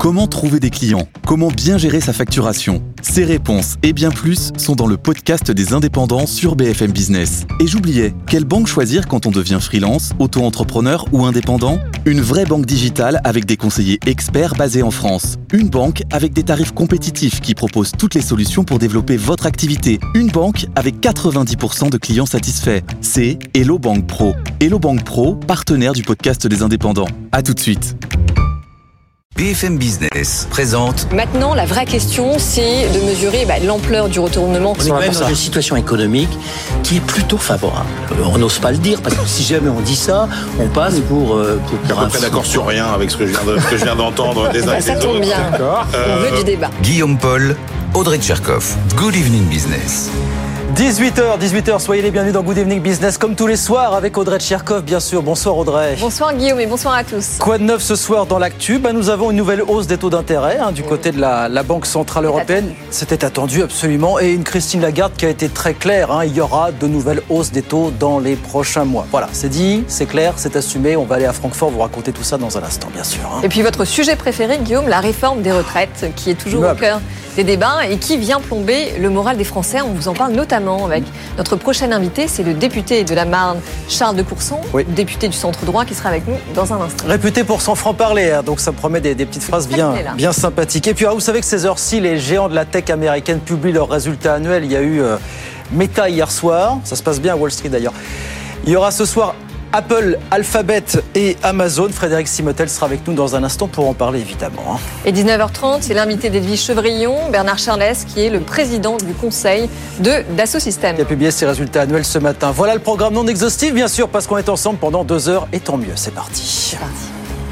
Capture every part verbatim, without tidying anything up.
Comment trouver des clients ? Comment bien gérer sa facturation ? Ces réponses et bien plus sont dans le podcast des indépendants sur B F M Business. Et j'oubliais, quelle banque choisir quand on devient freelance, auto-entrepreneur ou indépendant ? Une vraie banque digitale avec des conseillers experts basés en France. Une banque avec des tarifs compétitifs qui propose toutes les solutions pour développer votre activité. Une banque avec quatre-vingt-dix pour cent de clients satisfaits. C'est Hello Bank Pro. Hello Bank Pro, partenaire du podcast des indépendants. À tout de suite. B F M Business présente. Maintenant, la vraie question, c'est de mesurer bah, l'ampleur du retournement. On est quand même dans une situation économique qui est plutôt favorable. On n'ose pas le dire, parce que si jamais on dit ça, on passe pour... Euh, pour je suis pas d'accord sur rien avec ce que je viens, de, ce que je viens d'entendre des uns et des ça autres. tombe bien, euh... on veut du débat. Guillaume Paul, Audrey Tcherkov. Good Evening Business. dix-huit heures, dix-huit heures, soyez les bienvenus dans Good Evening Business, comme tous les soirs, avec Audrey Tcherkov, bien sûr. Bonsoir Audrey. Bonsoir Guillaume et bonsoir à tous. Quoi de neuf ce soir dans l'actu ? Ben, nous avons une nouvelle hausse des taux d'intérêt hein, du oui. côté de la, la Banque Centrale Européenne. C'était attendu, absolument. Et une Christine Lagarde qui a été très claire. Hein, il y aura de nouvelles hausses des taux dans les prochains mois. Voilà, c'est dit, c'est clair, c'est assumé. On va aller à Francfort vous raconter tout ça dans un instant, bien sûr. Hein. Et puis votre sujet préféré, Guillaume, la réforme des retraites, qui est toujours Meuble. au cœur des débats et qui vient plomber le moral des Français. On vous en parle notamment avec notre prochain invité, c'est le député de la Marne, Charles de Courson, oui. député du centre droit, qui sera avec nous dans un instant. Réputé pour son franc-parler, hein, donc ça promet des, des petites phrases bien, bien sympathiques. Et puis, alors, vous savez que ces heures-ci, les géants de la tech américaine publient leurs résultats annuels. Il y a eu euh, Meta hier soir, ça se passe bien à Wall Street d'ailleurs. Il y aura ce soir Apple, Alphabet et Amazon. Frédéric Simotel sera avec nous dans un instant pour en parler, évidemment. Et dix-neuf heures trente, c'est l'invité d'Edwige Chevrillon, Bernard Charlès, qui est le président du conseil de Dassault Systèmes. Qui a publié ses résultats annuels ce matin. Voilà le programme non exhaustif, bien sûr, parce qu'on est ensemble pendant deux heures, et tant mieux. C'est parti. C'est parti.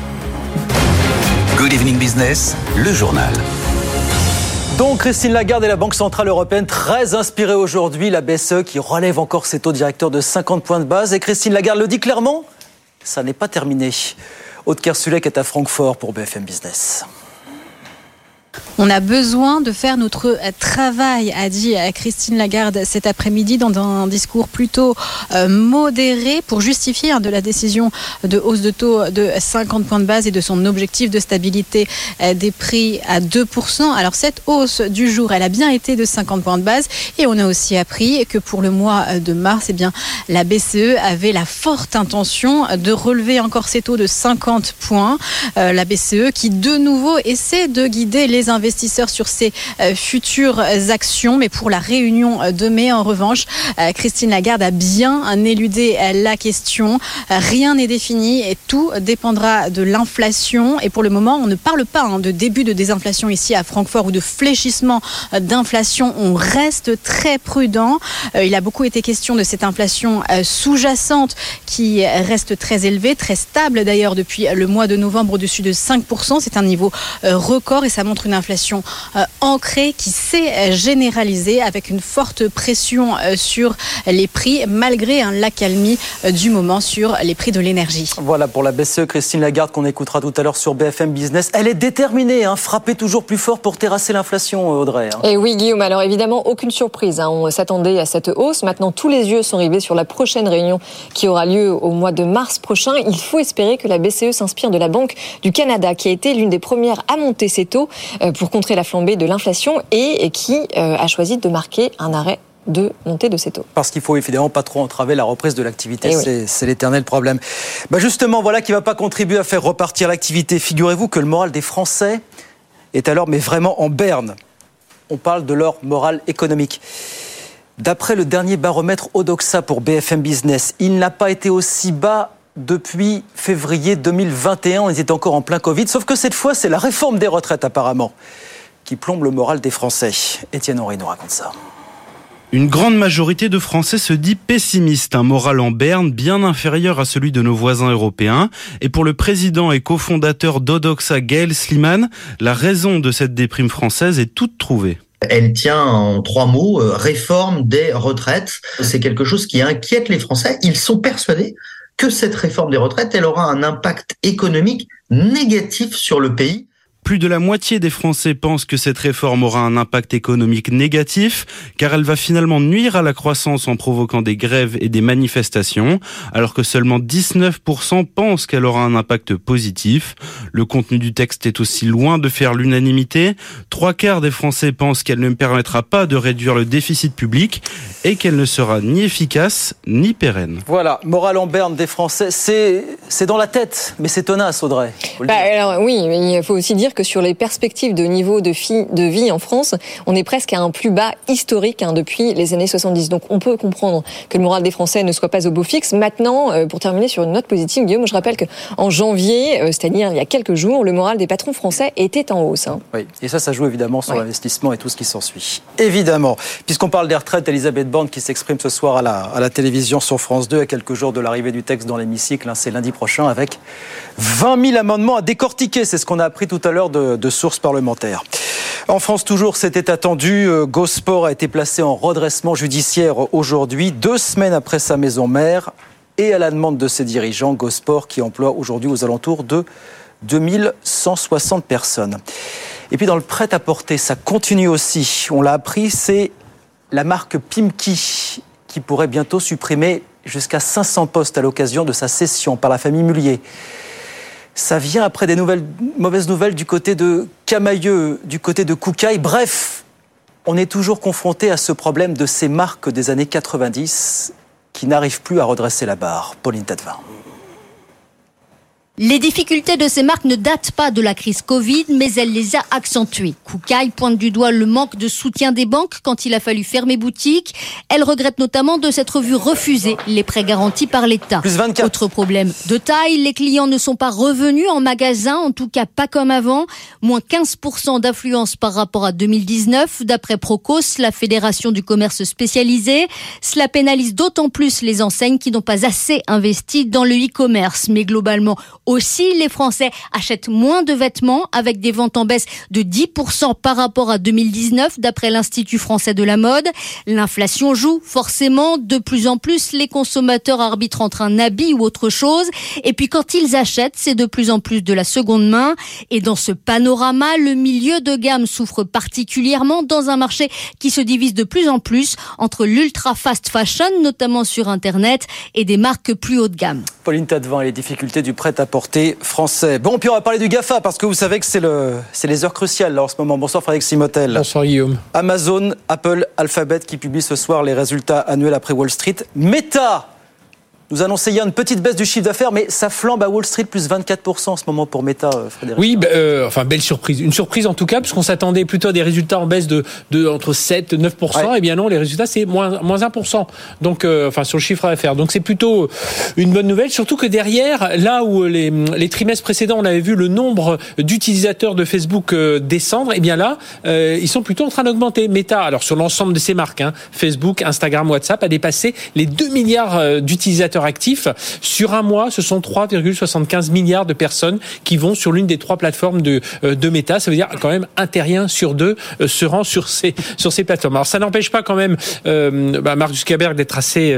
Good Evening Business, le journal. Donc Christine Lagarde et la Banque Centrale Européenne très inspirée aujourd'hui, la B C E qui relève encore ses taux directeurs de cinquante points de base. Et Christine Lagarde le dit clairement, ça n'est pas terminé. Aude Kersulek est à Francfort pour B F M Business. On a besoin de faire notre travail, a dit Christine Lagarde cet après-midi dans un discours plutôt euh, modéré pour justifier hein, de la décision de hausse de taux de cinquante points de base et de son objectif de stabilité euh, des prix à deux pour cent. Alors cette hausse du jour, elle a bien été de cinquante points de base et on a aussi appris que pour le mois de mars, eh bien, la B C E avait la forte intention de relever encore ses taux de cinquante points. Euh, la B C E qui de nouveau essaie de guider les investisseurs sur ces euh, futures actions. Mais pour la réunion de mai, en revanche, euh, Christine Lagarde a bien éludé euh, la question. Euh, rien n'est défini et tout dépendra de l'inflation. Et pour le moment, on ne parle pas hein, de début de désinflation ici à Francfort ou de fléchissement euh, d'inflation. On reste très prudent. Euh, il a beaucoup été question de cette inflation euh, sous-jacente qui reste très élevée, très stable d'ailleurs depuis le mois de novembre au-dessus de cinq pour cent. C'est un niveau euh, record et ça montre une inflation euh, ancrée qui s'est généralisée avec une forte pression euh, sur les prix malgré hein, l'accalmie euh, du moment sur les prix de l'énergie. Voilà pour la B C E, Christine Lagarde qu'on écoutera tout à l'heure sur B F M Business. Elle est déterminée, hein, frapper toujours plus fort pour terrasser l'inflation, Audrey. Hein. Et oui Guillaume, alors évidemment aucune surprise, hein. On s'attendait à cette hausse. Maintenant tous les yeux sont rivés sur la prochaine réunion qui aura lieu au mois de mars prochain. Il faut espérer que la B C E s'inspire de la Banque du Canada qui a été l'une des premières à monter ses taux pour contrer la flambée de l'inflation et qui a choisi de marquer un arrêt de montée de ces taux. Parce qu'il faut évidemment pas trop entraver la reprise de l'activité, oui. c'est, c'est l'éternel problème. Bah justement, voilà qui ne va pas contribuer à faire repartir l'activité. Figurez-vous que le moral des Français est alors mais vraiment en berne. On parle de leur moral économique. D'après le dernier baromètre Odoxa pour B F M Business, il n'a pas été aussi bas depuis février deux mille vingt et un. On était encore en plein Covid, sauf que cette fois, c'est la réforme des retraites apparemment qui plombe le moral des Français. Étienne Henry nous raconte ça. Une grande majorité de Français se dit pessimiste, un moral en berne bien inférieur à celui de nos voisins européens. Et pour le président et cofondateur d'Odoxa, Gaël Sliman, la raison de cette déprime française est toute trouvée. Elle tient en trois mots, euh, réforme des retraites. C'est quelque chose qui inquiète les Français. Ils sont persuadés que cette réforme des retraites, elle aura un impact économique négatif sur le pays. Plus de la moitié des Français pensent que cette réforme aura un impact économique négatif, car elle va finalement nuire à la croissance en provoquant des grèves et des manifestations, alors que seulement dix-neuf pour cent pensent qu'elle aura un impact positif. Le contenu du texte est aussi loin de faire l'unanimité. Trois quarts des Français pensent qu'elle ne permettra pas de réduire le déficit public et qu'elle ne sera ni efficace ni pérenne. Voilà, morale en berne des Français, c'est, c'est dans la tête, mais c'est tenace, Audrey. Bah, alors oui, mais il faut aussi dire que sur les perspectives de niveau de, fi- de vie en France, on est presque à un plus bas historique hein, depuis les années soixante-dix. Donc on peut comprendre que le moral des Français ne soit pas au beau fixe. Maintenant, euh, pour terminer sur une note positive, Guillaume, je rappelle qu'en janvier, euh, c'est-à-dire il y a quelques jours, le moral des patrons français était en hausse. Hein. Oui, et ça, ça joue évidemment sur oui. l'investissement et tout ce qui s'ensuit. Évidemment. Puisqu'on parle des retraites, Elisabeth Borne qui s'exprime ce soir à la, à la télévision sur France deux, à quelques jours de l'arrivée du texte dans l'hémicycle, hein, c'est lundi prochain, avec vingt mille amendements à décortiquer. C'est ce qu'on a appris tout à l'heure de, de sources parlementaires. En France, toujours, c'était attendu. Gosport a été placé en redressement judiciaire aujourd'hui, deux semaines après sa maison mère, et à la demande de ses dirigeants, Gosport qui emploie aujourd'hui aux alentours de deux mille cent soixante personnes. Et puis dans le prêt-à-porter, ça continue aussi. On l'a appris, c'est la marque Pimki qui pourrait bientôt supprimer jusqu'à cinq cents postes à l'occasion de sa cession par la famille Mullier. Ça vient après des nouvelles, mauvaises nouvelles du côté de Camaïeu, du côté de Koukaï. Bref, on est toujours confronté à ce problème de ces marques des années quatre-vingt-dix qui n'arrivent plus à redresser la barre. Pauline Tadevin. Les difficultés de ces marques ne datent pas de la crise Covid, mais elle les a accentuées. Koukaï pointe du doigt le manque de soutien des banques quand il a fallu fermer boutique. Elle regrette notamment de s'être vue refuser les prêts garantis par l'État. Plus vingt-quatre. Autre problème de taille, les clients ne sont pas revenus en magasin, en tout cas pas comme avant. Moins quinze pour cent d'affluence par rapport à deux mille dix-neuf, d'après Procos, la Fédération du commerce spécialisé. Cela pénalise d'autant plus les enseignes qui n'ont pas assez investi dans le e-commerce. Mais globalement, aussi, les Français achètent moins de vêtements avec des ventes en baisse de dix pour cent par rapport à deux mille dix-neuf, d'après l'Institut français de la mode. L'inflation joue forcément. De plus en plus, les consommateurs arbitrent entre un habit ou autre chose. Et puis quand ils achètent, c'est de plus en plus de la seconde main. Et dans ce panorama, le milieu de gamme souffre particulièrement dans un marché qui se divise de plus en plus entre l'ultra fast fashion, notamment sur Internet, et des marques plus haut de gamme. Pauline Tadevin et les difficultés du prêt-à-porter français. Bon, puis on va parler du GAFA, parce que vous savez que c'est, le, c'est les heures cruciales là, en ce moment. Bonsoir Frédéric Simotel. Bonsoir Guillaume. Amazon, Apple, Alphabet qui publient ce soir les résultats annuels après Wall Street. Meta nous annonçait hier une petite baisse du chiffre d'affaires, mais ça flambe à Wall Street, plus vingt-quatre pour cent en ce moment pour Meta, Frédéric. Oui, bah, euh, enfin, belle surprise. Une surprise en tout cas, puisqu'on s'attendait plutôt à des résultats en baisse de, de entre sept et neuf pour cent. Ouais. Eh bien non, les résultats, c'est moins, moins un pour cent. Donc, euh, enfin, sur le chiffre d'affaires. Donc, c'est plutôt une bonne nouvelle, surtout que derrière, là où les, les trimestres précédents, on avait vu le nombre d'utilisateurs de Facebook euh, descendre, eh bien là, euh, ils sont plutôt en train d'augmenter. Meta, alors sur l'ensemble de ces marques, hein, Facebook, Instagram, WhatsApp, a dépassé les deux milliards d'utilisateurs actifs. Sur un mois, ce sont trois virgule soixante-quinze milliards de personnes qui vont sur l'une des trois plateformes de, de Meta. Ça veut dire quand même un terrien sur deux se rend sur ces, sur ces plateformes. Alors ça n'empêche pas quand même euh, bah, Mark Zuckerberg d'être assez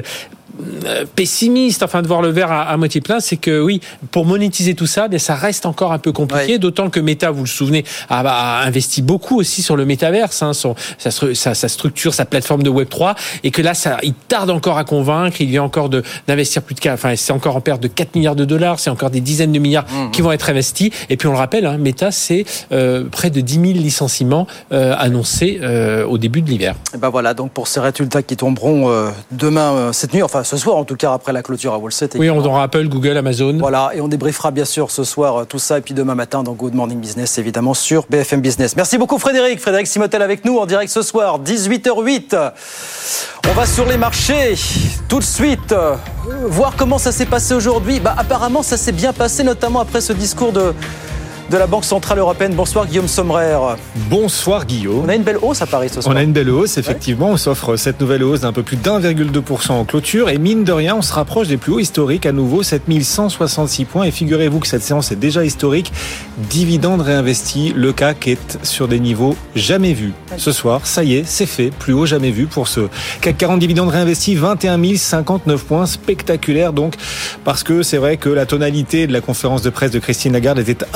pessimiste, enfin de voir le verre à, à moitié plein. C'est que oui, pour monétiser tout ça, ça reste encore un peu compliqué, ouais. D'autant que Meta, vous le souvenez, a, a investi beaucoup aussi sur le métaverse, hein, son, sa, sa, sa structure, sa plateforme de Web trois, et que là, ça, il tarde encore à convaincre. Il vient encore de, d'investir plus de quatre, enfin c'est encore en perte de quatre milliards de dollars, c'est encore des dizaines de milliards mmh. qui vont être investis. Et puis on le rappelle, hein, Meta, c'est euh, près de dix mille licenciements euh, annoncés euh, au début de l'hiver. Et ben voilà, donc pour ces résultats qui tomberont euh, demain, euh, cette nuit, enfin ce soir en tout cas après la clôture à Wall Street. Oui, on aura Apple, Google, Amazon. Voilà, et on débriefera bien sûr ce soir tout ça, et puis demain matin dans Good Morning Business, évidemment sur B F M Business. Merci beaucoup Frédéric. Frédéric Simotel avec nous en direct ce soir, dix-huit heures huit. On va sur les marchés tout de suite, voir comment ça s'est passé aujourd'hui. Bah, apparemment ça s'est bien passé, notamment après ce discours de... de la Banque Centrale Européenne. Bonsoir Guillaume Sommerer. Bonsoir Guillaume. On a une belle hausse à Paris ce soir. On a une belle hausse, effectivement. Ouais. On s'offre cette nouvelle hausse d'un peu plus d'un virgule deux pour cent en clôture. Et mine de rien, on se rapproche des plus hauts historiques à nouveau, sept mille cent soixante-six points. Et figurez-vous que cette séance est déjà historique. Dividende réinvesti, le C A C est sur des niveaux jamais vus. Ce soir, ça y est, c'est fait. Plus haut jamais vu pour ce C A C quarante dividende réinvesti, vingt et un mille cinquante-neuf points. Spectaculaire donc, parce que c'est vrai que la tonalité de la conférence de presse de Christine Lagarde était un peu moins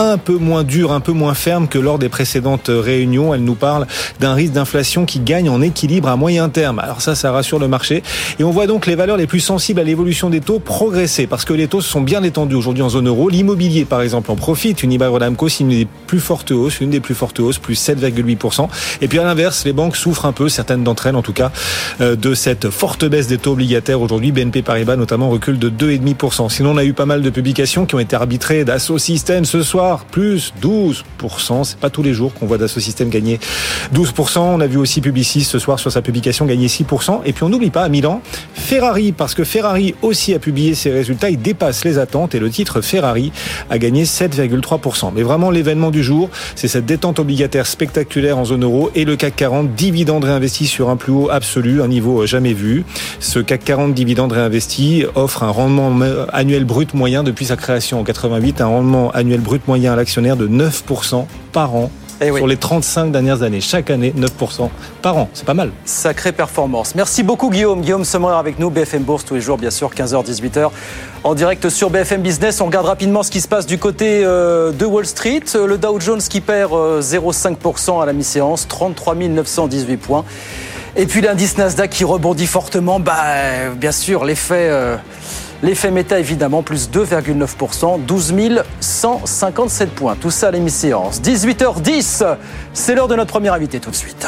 moins dure, un peu moins ferme que lors des précédentes réunions. Elle nous parle d'un risque d'inflation qui gagne en équilibre à moyen terme. Alors ça, ça rassure le marché. Et on voit donc les valeurs les plus sensibles à l'évolution des taux progresser parce que les taux se sont bien détendus aujourd'hui en zone euro. L'immobilier, par exemple, en profite. Unibail-Rodamco, c'est une des plus fortes hausses, une des plus fortes hausses, plus sept virgule huit pour cent. Et puis à l'inverse, les banques souffrent un peu, certaines d'entre elles en tout cas, de cette forte baisse des taux obligataires. Aujourd'hui, B N P Paribas notamment recule de deux virgule cinq pour cent. Sinon, on a eu pas mal de publications qui ont été arbitrées. Dassault Systèmes ce soir, plus douze pour cent. C'est pas tous les jours qu'on voit Dassault Systèmes gagner douze pour cent. On a vu aussi Publicis ce soir sur sa publication gagner six pour cent. Et puis on n'oublie pas à Milan, Ferrari, parce que Ferrari aussi a publié ses résultats. Il dépasse les attentes et le titre Ferrari a gagné sept virgule trois pour cent. Mais vraiment l'événement du jour, c'est cette détente obligataire spectaculaire en zone euro et le C A C quarante, dividende réinvesti sur un plus haut absolu, un niveau jamais vu. Ce C A C quarante dividende réinvesti offre un rendement annuel brut moyen depuis sa création en quatre-vingt-huit, un rendement annuel brut moyen à l'actionnaire de neuf pour cent par an. Eh oui. Sur les trente-cinq dernières années. Chaque année, neuf pour cent par an. C'est pas mal. Sacrée performance. Merci beaucoup Guillaume. Guillaume Sommerer avec nous, B F M Bourse tous les jours, bien sûr, quinze heures dix-huit heures. En direct sur B F M Business. On regarde rapidement ce qui se passe du côté euh, de Wall Street. Le Dow Jones qui perd euh, zéro virgule cinq pour cent à la mi-séance, trente-trois mille neuf cent dix-huit points. Et puis l'indice Nasdaq qui rebondit fortement. Bah, bien sûr, l'effet... Euh L'effet méta, évidemment, plus deux virgule neuf pour cent, douze mille cent cinquante-sept points. Tout ça à la mi-séance. dix-huit heures dix, c'est l'heure de notre premier invité tout de suite.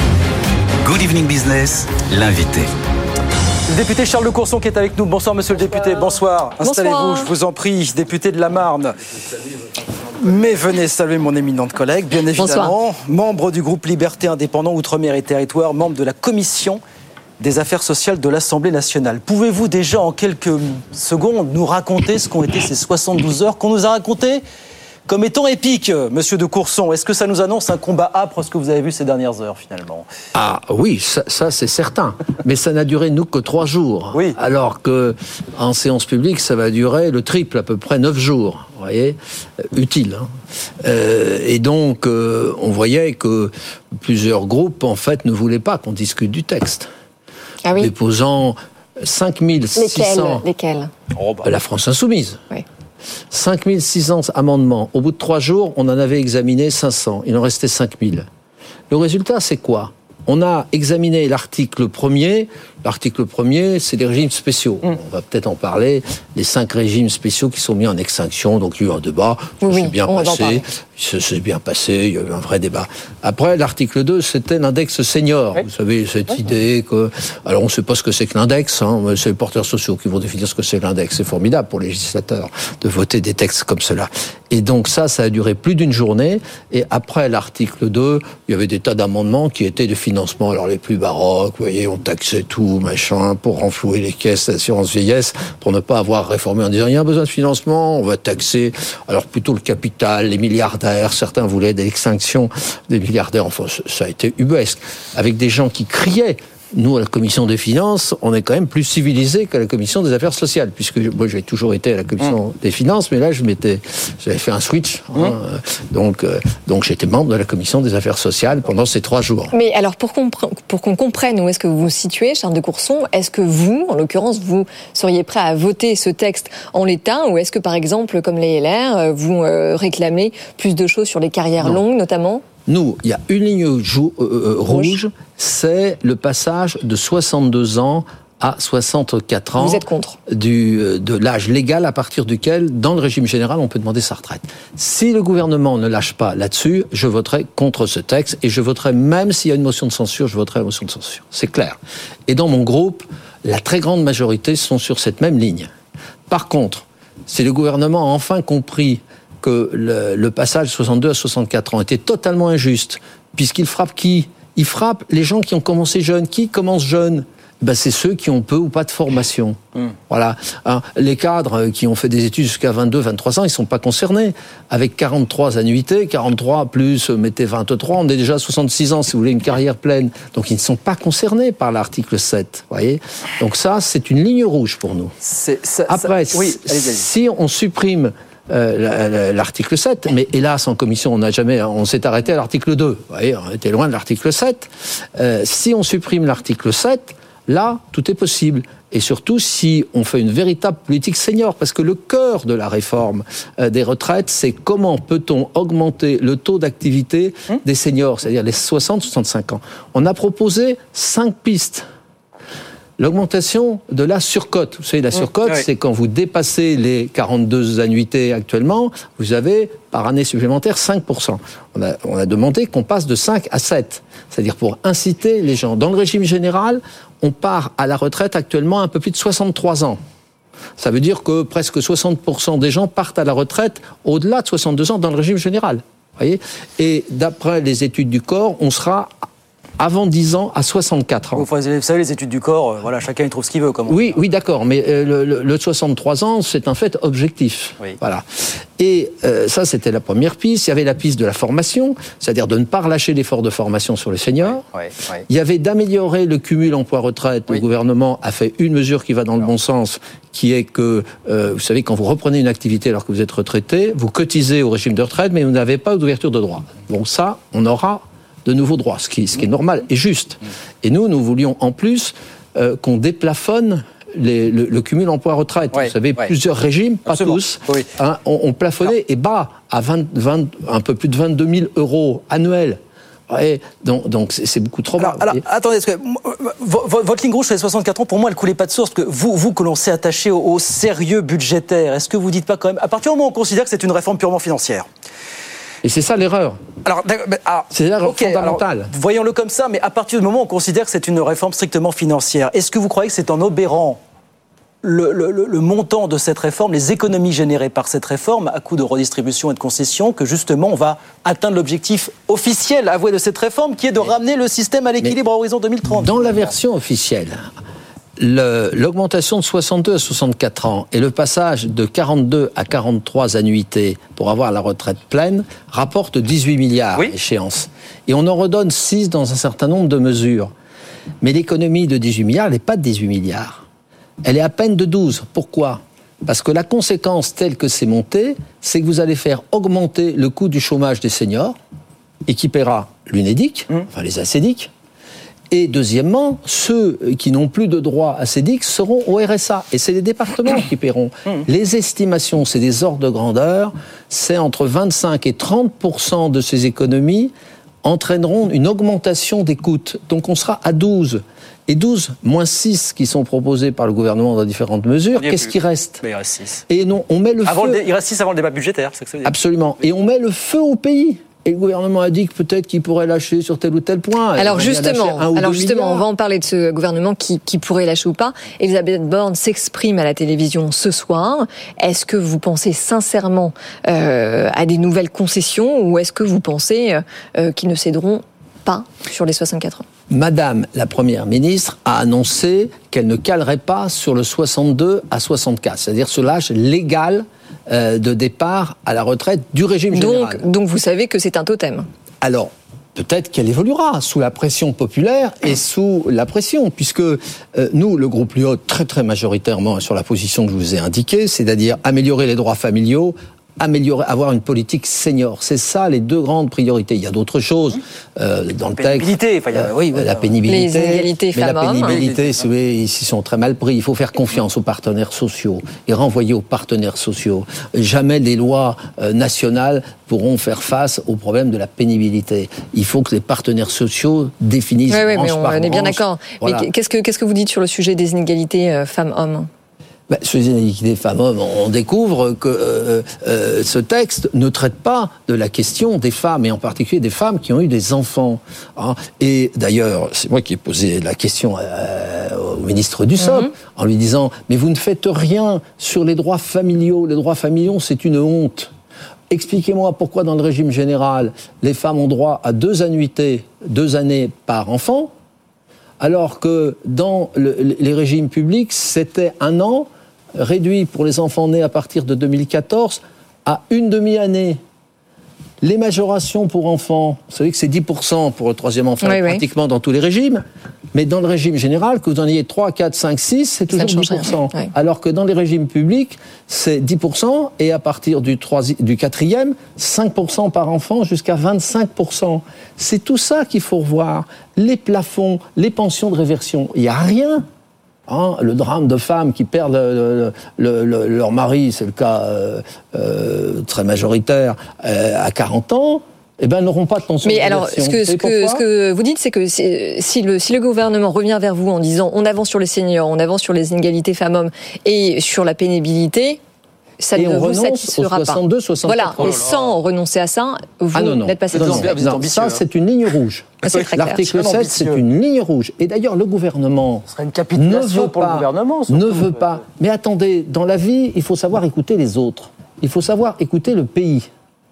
Good Evening Business, l'invité. Le député Charles de Courson qui est avec nous. Bonsoir, monsieur le député. Bonsoir. Installez-vous, Bonsoir. je vous en prie, député de la Marne. Mais venez saluer mon éminente collègue, bien évidemment. Bonsoir. Membre du groupe Liberté Indépendant Outre-mer et Territoire, membre de la commission des affaires sociales de l'Assemblée nationale. Pouvez-vous déjà en quelques secondes nous raconter ce qu'ont été ces soixante-douze heures qu'on nous a racontées comme étant épiques, monsieur de Courson? Est-ce que ça nous annonce un combat âpre, ce que vous avez vu ces dernières heures, finalement? Ah oui, ça, ça c'est certain. Mais ça n'a duré, nous, que trois jours. Oui. Alors que en séance publique, ça va durer le triple, à peu près neuf jours. Vous voyez, utile. Hein. Euh, et donc, euh, on voyait que plusieurs groupes, en fait, ne voulaient pas qu'on discute du texte. Ah oui. Déposant cinq mille six cents... Lesquels, lesquels oh bah, La France Insoumise. Oui. cinq mille six cents amendements. Au bout de trois jours, on en avait examiné cinq cents. Il en restait cinq mille. Le résultat, c'est quoi? On a examiné l'article premier. L'article premier, c'est les régimes spéciaux. Mmh. On va peut-être en parler. Les cinq régimes spéciaux qui sont mis en extinction. Donc, il y a eu un débat. Ça oui, s'est bien passé. Ça s'est bien passé. Il y a eu un vrai débat. Après, l'article deux, c'était l'index senior. Oui. Vous savez, cette oui. idée que... Alors, on ne sait pas ce que c'est que l'index. Hein. C'est les porteurs sociaux qui vont définir ce que c'est l'index. C'est formidable pour les législateurs de voter des textes comme cela. Et donc, ça, ça a duré plus d'une journée. Et après l'article deux, il y avait des tas d'amendements qui étaient de financement. Alors, les plus baroques, vous voyez, on taxait tout, machin, pour renflouer les caisses d'assurance vieillesse, pour ne pas avoir réformé en disant il y a un besoin de financement, on va taxer, alors plutôt le capital, les milliardaires, certains voulaient de l'extinction des milliardaires, enfin ça a été ubuesque, avec des gens qui criaient. Nous, à la Commission des Finances, on est quand même plus civilisés qu'à la Commission des Affaires sociales, puisque moi, j'ai toujours été à la Commission mmh. des Finances, mais là, je m'étais, j'avais fait un switch. Mmh. Hein, donc, euh, donc, j'étais membre de la Commission des Affaires sociales pendant ces trois jours. Mais alors, pour qu'on, pour qu'on comprenne où est-ce que vous vous situez, Charles de Courson, est-ce que vous, en l'occurrence, vous seriez prêt à voter ce texte en l'état, ou est-ce que, par exemple, comme les L R, vous euh, réclamez plus de choses sur les carrières non. longues, notamment? Nous, il y a une ligne jou- euh, rouge, c'est le passage de soixante-deux ans à soixante-quatre ans. Vous êtes contre du, de l'âge légal à partir duquel, dans le régime général, on peut demander sa retraite. Si le gouvernement ne lâche pas là-dessus, je voterai contre ce texte et je voterai, même s'il y a une motion de censure, je voterai la motion de censure. C'est clair. Et dans mon groupe, la très grande majorité sont sur cette même ligne. Par contre, si le gouvernement a enfin compris que le, le passage de soixante-deux à soixante-quatre ans était totalement injuste, puisqu'il frappe qui? Il frappe les gens qui ont commencé jeunes. Qui commence jeune? Ben, c'est ceux qui ont peu ou pas de formation. Mmh. Voilà. Alors, les cadres qui ont fait des études jusqu'à vingt-deux, vingt-trois ans, ils sont pas concernés. Avec quarante-trois annuités, quarante-trois plus, mettez vingt-trois, on est déjà à soixante-six ans, si vous voulez, une carrière pleine. Donc, ils ne sont pas concernés par l'article sept. Voyez. Donc ça, c'est une ligne rouge pour nous. C'est, ça, Après, ça, oui, allez, allez. Si on supprime Euh, l'article sept, mais hélas en commission on n'a jamais, on s'est arrêté à l'article deux. Vous voyez, on était loin de l'article sept. Euh, si on supprime l'article sept, là tout est possible. et surtout si on fait une véritable politique senior, parce que le cœur de la réforme euh, des retraites, c'est comment peut-on augmenter le taux d'activité mmh. des seniors, c'est-à-dire les soixante à soixante-cinq ans. On a proposé cinq pistes. L'augmentation de la surcote. Vous savez, la surcote, mmh, oui. c'est quand vous dépassez les quarante-deux annuités actuellement, vous avez par année supplémentaire cinq pour cent. On a, on a demandé qu'on passe de cinq à sept, c'est-à-dire pour inciter les gens. Dans le régime général, on part à la retraite actuellement à un peu plus de soixante-trois ans. Ça veut dire que presque soixante pour cent des gens partent à la retraite au-delà de soixante-deux ans dans le régime général. Vous voyez ? Et d'après les études du corps, on sera avant dix ans à soixante-quatre ans. Vous savez, les études du corps, voilà, chacun y trouve ce qu'il veut. Comme on oui, dit. oui, d'accord, mais euh, le, le, le soixante-trois ans, c'est un fait objectif. Oui. Voilà. Et euh, ça, c'était la première piste. Il y avait la piste de la formation, c'est-à-dire de ne pas relâcher l'effort de formation sur les seniors. Oui, oui, oui. Il y avait d'améliorer le cumul emploi-retraite. Oui. Le gouvernement a fait une mesure qui va dans le bon sens, qui est que, euh, vous savez, quand vous reprenez une activité alors que vous êtes retraité, vous cotisez au régime de retraite, mais vous n'avez pas d'ouverture de droit. Donc ça, on aura de nouveaux droits, ce qui, ce qui est normal et juste. Et nous, nous voulions en plus euh, qu'on déplafonne les, le, le cumul emploi-retraite. Ouais, Vous savez, ouais. plusieurs régimes, pas Absolument. tous, oui. hein, on, on plafonnait Alors. et bas à vingt, vingt, un peu plus de vingt-deux mille euros annuels. Ouais, donc, donc c'est, c'est beaucoup trop bas. Alors, alors attendez, parce que, votre ligne rouge sur les soixante-quatre ans, pour moi, elle coulait pas de source. Que vous, vous, que l'on s'est attaché au, au sérieux budgétaire, est-ce que vous dites pas quand même, à partir du moment où on considère que c'est une réforme purement financière? Et c'est ça l'erreur. Alors, alors, c'est l'erreur okay, fondamentale. Alors, voyons-le comme ça, mais à partir du moment où on considère que c'est une réforme strictement financière, est-ce que vous croyez que c'est en obérant le, le, le montant de cette réforme, les économies générées par cette réforme, à coup de redistribution et de concession, que justement on va atteindre l'objectif officiel avoué de cette réforme, qui est de mais, ramener le système à l'équilibre à horizon deux mille trente? Dans la version officielle, Le, l'augmentation de soixante-deux à soixante-quatre ans et le passage de quarante-deux à quarante-trois annuités pour avoir la retraite pleine rapporte dix-huit milliards oui. échéance. Et on en redonne six dans un certain nombre de mesures. Mais l'économie de dix-huit milliards, elle n'est pas de dix-huit milliards. Elle est à peine de douze. Pourquoi ? Parce que la conséquence telle que c'est monté, c'est que vous allez faire augmenter le coût du chômage des seniors, et qui paiera l'UNEDIC, mmh. enfin les ACEDIC. Et deuxièmement, ceux qui n'ont plus de droit à CEDIC seront au R S A. Et c'est les départements qui paieront. Les estimations, c'est des ordres de grandeur, c'est entre vingt-cinq et trente pour cent de ces économies entraîneront une augmentation des coûts. Donc on sera à douze. Et douze moins six qui sont proposés par le gouvernement dans différentes mesures, qu'est-ce qui reste ? Mais il reste six. Et non, on met le avant feu... le dé... Il reste six avant le débat budgétaire, c'est ce que ça veut dire. Absolument. Et on met le feu au pays. Et le gouvernement a dit que peut-être qu'il pourrait lâcher sur tel ou tel point. Alors justement, alors justement, on va en parler de ce gouvernement qui, qui pourrait lâcher ou pas. Elisabeth Borne s'exprime à la télévision ce soir. Est-ce que vous pensez sincèrement euh, à des nouvelles concessions ou est-ce que vous pensez euh, qu'ils ne céderont pas sur les soixante-quatre ans ? Madame la Première ministre a annoncé qu'elle ne calerait pas sur le soixante-deux à soixante-quatre, c'est-à-dire sur l'âge légal euh, de départ à la retraite du régime général. Donc, donc vous savez que c'est un totem. Alors, peut-être qu'elle évoluera sous la pression populaire et sous la pression, puisque euh, nous, le groupe Lyot, très très majoritairement sur la position que je vous ai indiquée, c'est-à-dire améliorer les droits familiaux, améliorer, avoir une politique senior. C'est ça les deux grandes priorités. Il y a d'autres choses euh, dans le texte. Enfin, il y a, euh, oui, la pénibilité. Les inégalités mais la pénibilité, oui. c'est, oui, ici sont très mal pris. Il faut faire confiance aux partenaires sociaux et renvoyer aux partenaires sociaux. Jamais les lois euh, nationales pourront faire face au problème de la pénibilité. Il faut que les partenaires sociaux définissent. Oui, oui, branche mais on par est branche. bien d'accord. Voilà. Mais qu'est-ce que, qu'est-ce que vous dites sur le sujet des inégalités euh, femmes-hommes ? Ben, sur les inégalités femmes-hommes, on découvre que euh, euh, ce texte ne traite pas de la question des femmes, et en particulier des femmes qui ont eu des enfants. Hein. Et d'ailleurs, c'est moi qui ai posé la question euh, au ministre Dussopt, mm-hmm. en lui disant « Mais vous ne faites rien sur les droits familiaux. Les droits familiaux, c'est une honte. Expliquez-moi pourquoi dans le régime général, les femmes ont droit à deux annuités, deux années par enfant, alors que dans le, les régimes publics, c'était un an réduit pour les enfants nés à partir de deux mille quatorze à une demi-année. Les majorations pour enfants, vous savez que c'est dix pour cent pour le troisième enfant, oui, pratiquement oui. dans tous les régimes, mais dans le régime général, que vous en ayez trois, quatre, cinq, six, c'est toujours dix pour cent. Oui. Alors que dans les régimes publics, c'est dix pour cent, et à partir du, troisième, du quatrième, cinq pour cent par enfant jusqu'à vingt-cinq pour cent. C'est tout ça qu'il faut revoir. Les plafonds, les pensions de réversion, il n'y a rien. Hein, le drame de femmes qui perdent le, le, le, leur mari, c'est le cas euh, euh, très majoritaire, euh, à quarante ans, eh ben, n'auront pas de pension. Mais de alors, ce que, ce, que, ce que vous dites, c'est que si, si, le, si le gouvernement revient vers vous en disant on avance sur les seniors, on avance sur les inégalités femmes-hommes et sur la pénibilité, ça et ne vous soixante-deux, satisfera pas. soixante-quatre Voilà, oh mais sans renoncer à ça, vous ah non, non. n'êtes pas satisfait. Non, non, non, ça, c'est une ligne rouge. C'est L'article sept, c'est une ligne rouge. Et d'ailleurs, le gouvernement Ce serait une capitulation pour pas, le gouvernement. ne veut pas. Mais attendez, dans la vie, il faut savoir écouter les autres. Il faut savoir écouter le pays.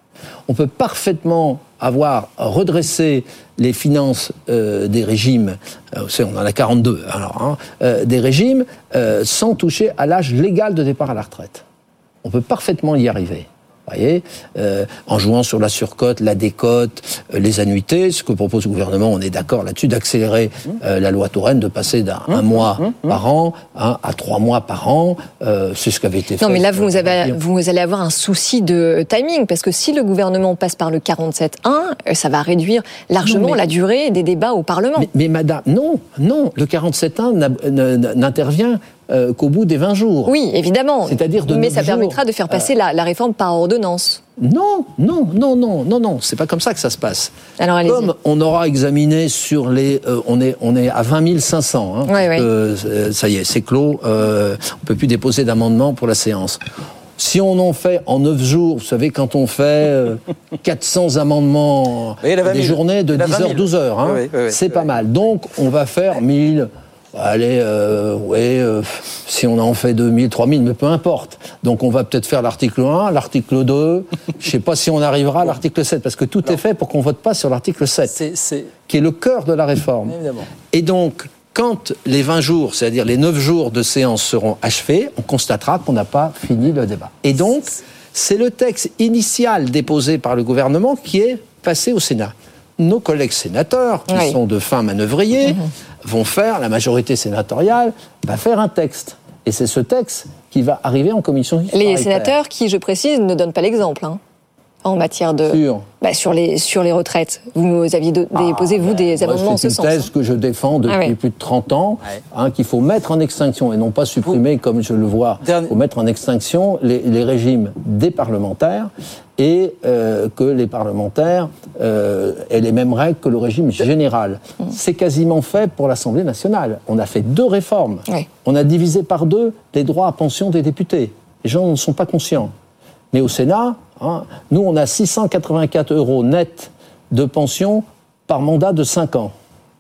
On peut parfaitement avoir redressé les finances euh, des régimes, euh, on en a quarante-deux, alors, hein, euh, des régimes, euh, sans toucher à l'âge légal de départ à la retraite. On peut parfaitement y arriver. Vous voyez, euh, en jouant sur la surcote, la décote, euh, les annuités, ce que propose le gouvernement, on est d'accord là-dessus, d'accélérer euh, la loi Touraine, de passer d'un un mois par an hein, à trois mois par an. Euh, c'est ce qui avait été fait. Non, mais là, vous, avez, vous allez avoir un souci de timing, parce que si le gouvernement passe par le quarante-sept un, ça va réduire largement non, mais, la durée des débats au Parlement. Mais, mais madame, non, non, le quarante-sept un n'intervient Euh, qu'au bout des vingt jours. Oui, évidemment. C'est-à-dire de Mais ça jours, permettra de faire passer euh... la, la réforme par ordonnance. Non, non, non, non, non, non. C'est pas comme ça que ça se passe. Alors, allez-y. Comme on aura examiné sur les, euh, on est, on est à vingt mille cinq cents. Hein, ouais, ouais. Euh, ça y est, c'est clos. Euh, on peut plus déposer d'amendement pour la séance. Si on en fait en neuf jours, vous savez, quand on fait euh, quatre cents amendements, des journées de dix heures, douze heures, hein, oui, oui, oui, c'est oui, pas oui. mal. Donc, on va faire mille. Allez, euh, ouais, euh, si on en fait deux mille, trois mille, mais peu importe. Donc on va peut-être faire l'article un, l'article deux, je ne sais pas si on arrivera à l'article sept, parce que tout non. est fait pour qu'on ne vote pas sur l'article sept, c'est, c'est... qui est le cœur de la réforme. Évidemment. Et donc, quand les vingt jours, c'est-à-dire les neuf jours de séance seront achevés, on constatera qu'on n'a pas fini le débat. Et donc, c'est le texte initial déposé par le gouvernement qui est passé au Sénat. Nos collègues sénateurs, qui oui. sont de fins manœuvriers, mmh. vont faire, la majorité sénatoriale va faire un texte. Et c'est ce texte qui va arriver en commission. Les sénateurs qui, je précise, ne donnent pas l'exemple hein, en matière de... Sur bah, sur, les, sur les retraites. Vous aviez de, ah, déposé, vous, des bah, amendements en ce sens. C'est une thèse hein. que je défends depuis ah, ouais. plus de trente ans, ouais. hein, qu'il faut mettre en extinction, et non pas supprimer, vous... comme je le vois. Il faut mettre en extinction les, les régimes des parlementaires, et euh, que les parlementaires euh, aient les mêmes règles que le régime général. Mmh. C'est quasiment fait pour l'Assemblée nationale. On a fait deux réformes. Oui. On a divisé par deux les droits à pension des députés. Les gens ne sont pas conscients. Mais au Sénat, hein, nous, on a six cent quatre-vingt-quatre euros net de pension par mandat de cinq ans.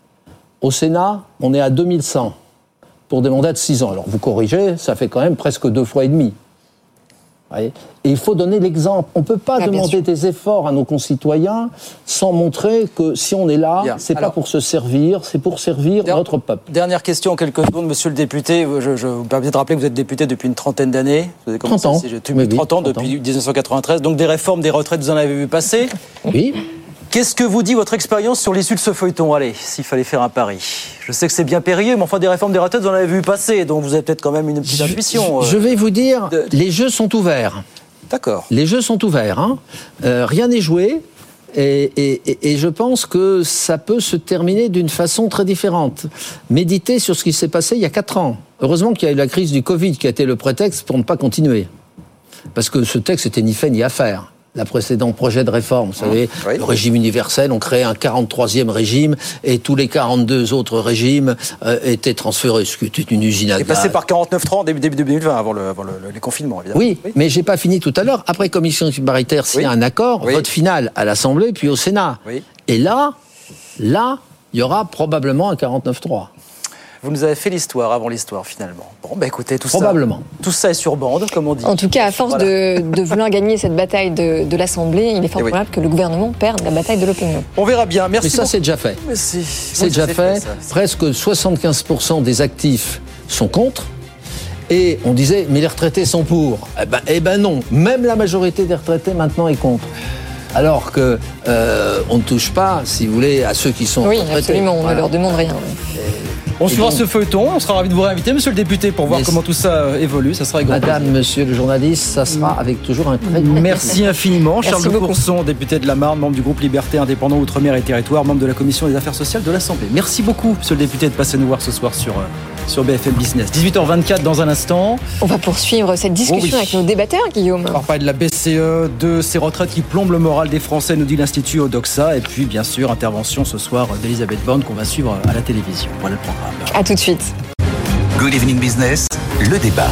Au Sénat, on est à deux mille cent pour des mandats de six ans. Alors, vous corrigez, ça fait quand même presque deux fois et demi. Et il faut donner l'exemple. On ne peut pas ah, demander des efforts à nos concitoyens sans montrer que si on est là, bien. c'est Alors, pas pour se servir, c'est pour servir der- notre peuple. Dernière question en quelques secondes, monsieur le député. Je, je vous permets de rappeler que vous êtes député depuis une trentaine d'années. Vous avez commencé, trente ans. Si depuis oui, trente ans, trente depuis ans. dix-neuf cent quatre-vingt-treize. Donc des réformes des retraites, vous en avez vu passer. Oui. Qu'est-ce que vous dit votre expérience sur l'issue de ce feuilleton ? Allez, s'il fallait faire un pari. Je sais que c'est bien périlleux, mais enfin des réformes des retraites, vous en avez vu passer, donc vous avez peut-être quand même une petite intuition. Je, je vais vous dire, de... les jeux sont ouverts. D'accord. Les jeux sont ouverts. Hein. Euh, rien n'est joué. Et, et, et je pense que ça peut se terminer d'une façon très différente. Méditez sur ce qui s'est passé il y a quatre ans. Heureusement qu'il y a eu la crise du Covid qui a été le prétexte pour ne pas continuer. Parce que ce texte n'était ni fait ni à faire. La précédente projet de réforme, vous savez, oui. le régime universel, on créait un quarante-troisième régime et tous les quarante-deux autres régimes euh, étaient transférés, ce qui était une usine à gaz. C'est passé par quarante-neuf trente début deux mille vingt, avant, le, avant le, le, les confinements, évidemment. Oui, oui, mais j'ai pas fini tout à l'heure. Après commission paritaire, s'il y a un accord, oui. vote final à l'Assemblée puis au Sénat. Oui. Et là, là, il y aura probablement un quarante-neuf trois. Vous nous avez fait l'histoire avant l'histoire, finalement. Bon, bah écoutez, tout Probablement. ça... Tout ça est sur bande, comme on dit. En tout cas, à force voilà. de, de vouloir gagner cette bataille de, de l'Assemblée, il est fort oui. probable que le gouvernement perde la bataille de l'opinion. On verra bien. Merci Mais ça, beaucoup. c'est déjà fait. Mais c'est c'est déjà c'est fait. fait Presque soixante-quinze pour cent des actifs sont contre. Et on disait, mais les retraités sont pour. Eh ben, eh ben non. Même la majorité des retraités, maintenant, est contre. Alors que euh, on ne touche pas, si vous voulez, à ceux qui sont oui, retraités. Oui, absolument. On voilà. ne leur demande rien. On suivra ce feuilleton, on sera ravis de vous réinviter, monsieur le député, pour voir comment tout ça évolue. Ça sera avec Madame, plaisir. Monsieur le journaliste, ça sera avec toujours un très grand Merci infiniment. Merci Charles de Courson, député de la Marne, membre du groupe Liberté Indépendant Outre-mer et Territoire, membre de la Commission des Affaires sociales de l'Assemblée. Merci beaucoup, monsieur le député, de passer nous voir ce soir sur, sur B F M Business. dix-huit heures vingt-quatre dans un instant. On va poursuivre cette discussion oh oui. avec nos débatteurs, Guillaume. On va parler de la B C E, de ces retraites qui plombent le moral des Français, nous dit l'Institut Odoxa. Et puis, bien sûr, intervention ce soir d'Elisabeth Borne qu'on va suivre à la télévision. Voilà le programme. À tout de suite. Good Evening Business, le débat.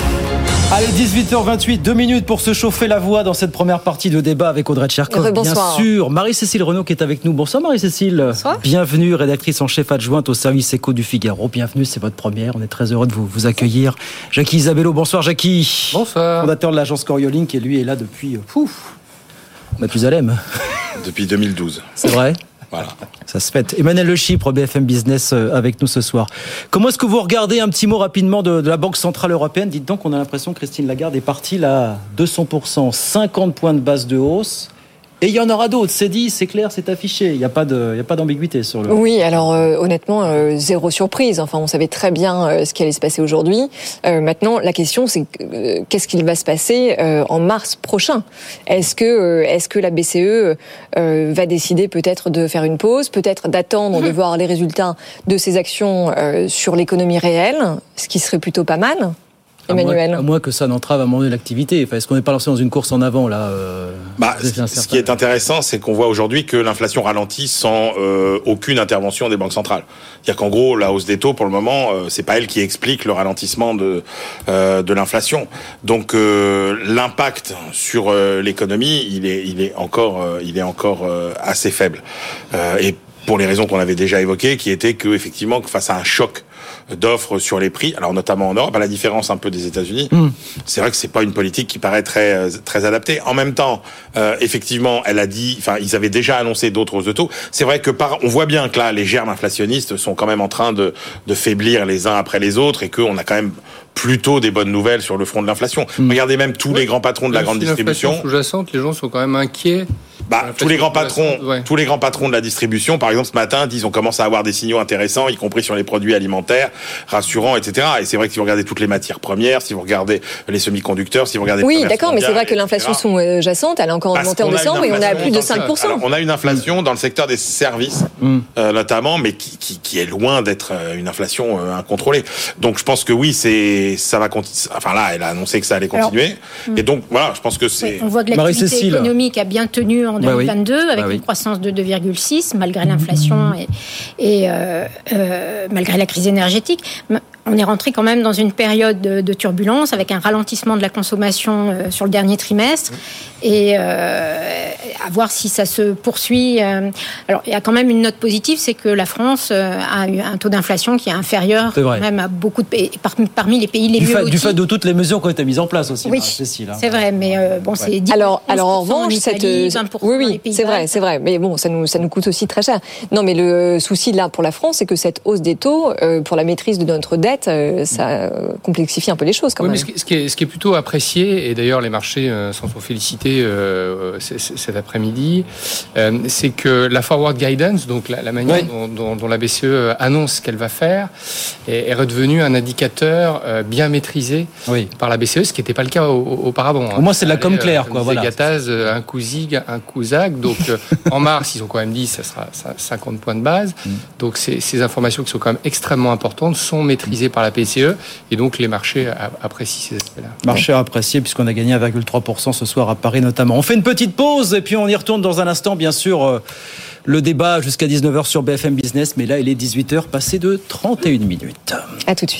Allez, dix-huit heures vingt-huit, deux minutes pour se chauffer la voix dans cette première partie de débat avec Audrey Tcherkov, bien sûr. Marie-Cécile Renaud qui est avec nous. Bonsoir Marie-Cécile. Bonsoir. Bienvenue, rédactrice en chef adjointe au service éco du Figaro. Bienvenue, c'est votre première. On est très heureux de vous, vous accueillir. Jackie Isabello, bonsoir Jackie. Bonsoir. Fondateur de l'agence Corioline qui lui est là depuis, pouf, Mathusalem. Depuis deux mille douze. C'est vrai. Voilà. Ça se fait. Emmanuel Le Chypre, B F M Business, avec nous ce soir. Comment est-ce que vous regardez un petit mot rapidement de, de la Banque Centrale Européenne ? Dites donc, on a l'impression que Christine Lagarde est partie là à deux cents pour cent, cinquante points de base de hausse. Et il y en aura d'autres, c'est dit, c'est clair, c'est affiché. Il n'y a pas de, il y a pas d'ambiguïté sur le... Oui, alors euh, honnêtement, euh, zéro surprise. Enfin, on savait très bien euh, ce qui allait se passer aujourd'hui. Euh, maintenant, la question, c'est euh, qu'est-ce qu'il va se passer euh, en mars prochain ? Est-ce que, euh, est-ce que la B C E euh, va décider peut-être de faire une pause, peut-être d'attendre de voir les résultats de ses actions euh, sur l'économie réelle, ce qui serait plutôt pas mal ? Emmanuel. À moins, à moins que ça n'entrave à un moment donné l'activité. Enfin, est-ce qu'on n'est pas lancé dans une course en avant là euh, bah, Ce qui est intéressant, c'est qu'on voit aujourd'hui que l'inflation ralentit sans euh, aucune intervention des banques centrales. C'est-à-dire qu'en gros, la hausse des taux, pour le moment, euh, c'est pas elle qui explique le ralentissement de euh, de l'inflation. Donc euh, l'impact sur euh, l'économie, il est il est encore euh, il est encore euh, assez faible. Euh, et pour les raisons qu'on avait déjà évoquées, qui étaient que effectivement, face à un choc d'offres sur les prix, alors notamment en Europe, à la différence un peu des États-Unis, mmh. c'est vrai que c'est pas une politique qui paraît très très adaptée. En même temps, euh, effectivement, elle a dit, enfin, ils avaient déjà annoncé d'autres hausses de taux. C'est vrai que par, on voit bien que là, les germes inflationnistes sont quand même en train de de faiblir les uns après les autres et qu'on a quand même plutôt des bonnes nouvelles sur le front de l'inflation. Mmh. Regardez même tous oui. les grands patrons de la grande distribution. L'inflation sous-jacente, les gens sont quand même inquiets. Bah, tous les grands patrons, ouais. tous les grands patrons de la distribution, par exemple, ce matin, disent on commence à avoir des signaux intéressants, y compris sur les produits alimentaires, rassurants, et cetera. Et c'est vrai que si vous regardez toutes les matières premières, si vous regardez les semi-conducteurs, si vous regardez... Oui, d'accord, mais c'est vrai que l'inflation sous-jacente, elle a encore augmenté en décembre et on est à plus de cinq pour cent. Alors, on a une inflation mmh. dans le secteur des services, mmh. euh, notamment, mais qui, qui, qui est loin d'être une inflation euh, incontrôlée. Donc je pense que oui, c'est, ça va continuer. Enfin là, elle a annoncé que ça allait continuer. Alors, et donc voilà, je pense que c'est... Oui, on voit que l'activité économique a bien tenu en deux mille vingt-deux, bah oui. avec bah oui. une croissance de deux virgule six, malgré l'inflation et, et euh, euh, malgré la crise énergétique. On est rentré quand même dans une période de, de turbulence avec un ralentissement de la consommation euh, sur le dernier trimestre et euh, à voir si ça se poursuit. Euh, alors, il y a quand même une note positive, c'est que la France euh, a eu un taux d'inflation qui est inférieur quand même à beaucoup de pays, par, parmi les pays les du mieux fait, lotis. Du fait de toutes les mesures qui ont été mises en place aussi. Oui, Cécile, hein. c'est vrai, mais euh, bon, ouais. c'est dix pour cent alors, alors en revanche, cette oui, oui, c'est vrai, c'est vrai, mais bon, ça nous ça nous coûte aussi très cher. Non, mais le souci là pour la France, c'est que cette hausse des taux euh, pour la maîtrise de notre dette, euh, ça complexifie un peu les choses quand oui, même. Mais ce, qui est, ce qui est plutôt apprécié, et d'ailleurs les marchés euh, s'en sont félicités euh, c- c- cet après-midi, euh, c'est que la forward guidance, donc la, la manière oui. dont, dont, dont la B C E annonce ce qu'elle va faire, est, est redevenue un indicateur euh, bien maîtrisé oui. par la B C E, ce qui n'était pas le cas au, au, auparavant. Au moins c'est de la com claire, quoi. Voilà. Gataz, un coup zig, un coup zag. Donc euh, en mars, ils ont quand même dit que ça sera cinquante points de base. Mm. Donc ces, ces informations qui sont quand même extrêmement importantes sont maîtrisées par la B C E. Et donc, les marchés apprécient ces aspects-là. Marché apprécié, puisqu'on a gagné un virgule trois pour cent ce soir à Paris notamment. On fait une petite pause et puis on y retourne dans un instant, bien sûr. Euh, le débat jusqu'à dix-neuf heures sur B F M Business. Mais là, il est dix-huit heures, passé de trente et une minutes. À tout de suite.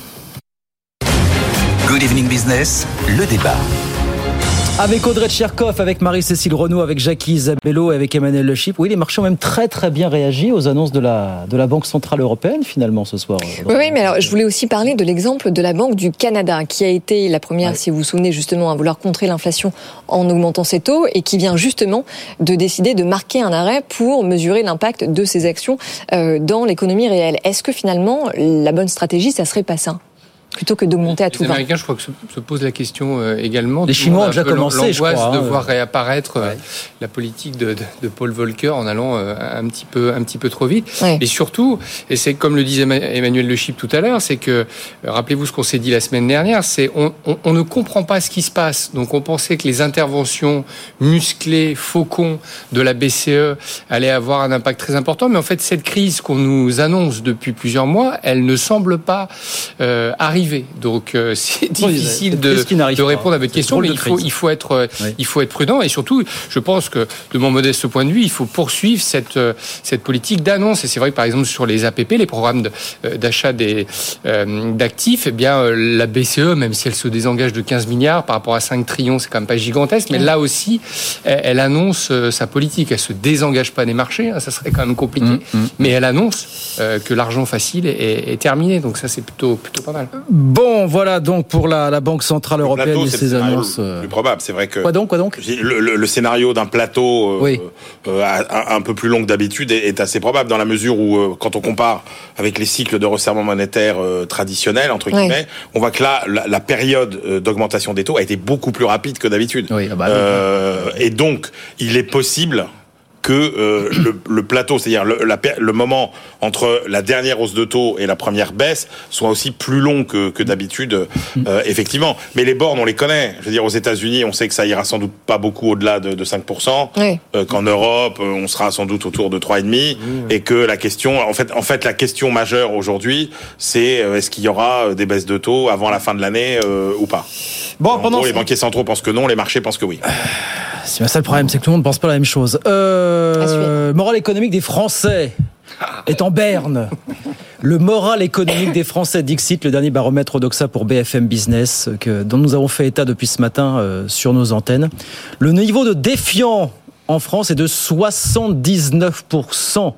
Good Evening Business, le débat. Avec Audrey Tcherkov, avec Marie-Cécile Renaud, avec Jackie Isabello et avec Emmanuel Le Chypre. Oui, les marchés ont même très très bien réagi aux annonces de la, de la Banque Centrale Européenne finalement ce soir. Oui, oui, mais alors je voulais aussi parler de l'exemple de la Banque du Canada qui a été la première, ouais. si vous vous souvenez justement, à vouloir contrer l'inflation en augmentant ses taux et qui vient justement de décider de marquer un arrêt pour mesurer l'impact de ses actions euh, dans l'économie réelle. Est-ce que finalement la bonne stratégie, ça serait pas ça ? plutôt que d'augmenter à tout va. Les Américains, va. je crois que se, se pose la question euh, également. Les Chinois ont déjà commencé, je crois. L'angoisse de hein, voir euh... réapparaître ouais. la politique de, de, de Paul Volcker en allant euh, un petit peu, un petit peu trop vite. Ouais. Et surtout, et c'est comme le disait Emmanuel Le Chip tout à l'heure, c'est que, rappelez-vous ce qu'on s'est dit la semaine dernière, c'est on, on, on ne comprend pas ce qui se passe. Donc on pensait que les interventions musclées, faucons de la B C E allaient avoir un impact très important. Mais en fait, cette crise qu'on nous annonce depuis plusieurs mois, elle ne semble pas euh, arriver. Donc euh, c'est difficile de, de répondre à votre question, mais il faut, il faut être, oui. il faut être prudent et surtout, je pense que de mon modeste point de vue, il faut poursuivre cette cette politique d'annonce. Et c'est vrai que par exemple sur les A P P, les programmes de, d'achat des euh, d'actifs, eh bien euh, la B C E, même si elle se désengage de quinze milliards par rapport à cinq trillions, c'est quand même pas gigantesque, mais oui. là aussi, elle, elle annonce euh, sa politique. Elle se désengage pas des marchés, hein, ça serait quand même compliqué, mmh, mmh. mais elle annonce euh, que l'argent facile est, est, est terminé. Donc ça, c'est plutôt plutôt pas mal. Bon, voilà donc pour la, la Banque Centrale Européenne plateau, et ses annonces. Le plus probable, c'est vrai que. Quoi donc, quoi donc le, le, le scénario d'un plateau euh, oui. euh, un, un peu plus long que d'habitude est, est assez probable dans la mesure où, euh, quand on compare avec les cycles de resserrement monétaire euh, traditionnels entre guillemets, oui. on voit que là, la, la période euh, d'augmentation des taux a été beaucoup plus rapide que d'habitude. Oui, ah bah, euh, oui. Et donc, il est possible que euh, le, le plateau, c'est-à-dire le, la, le moment entre la dernière hausse de taux et la première baisse, soit aussi plus long que, que d'habitude, euh, effectivement. Mais les bornes, on les connaît. Je veux dire, aux États-Unis, on sait que ça ira sans doute pas beaucoup au-delà de, de cinq pour cent. Oui. Euh, qu'en Europe, on sera sans doute autour de trois virgule cinq. Oui. Et que la question, en fait, en fait, la question majeure aujourd'hui, c'est euh, est-ce qu'il y aura des baisses de taux avant la fin de l'année euh, ou pas. Bon, en pendant gros, les banquiers centraux pensent que non, les marchés pensent que oui. C'est ça le problème, c'est que tout le monde ne pense pas la même chose. Euh, moral économique des Français est en berne. Le moral économique des Français, Dixit, le dernier baromètre Odoxa pour B F M Business, que, dont nous avons fait état depuis ce matin euh, sur nos antennes. Le niveau de défiant en France est de soixante-dix-neuf pour cent.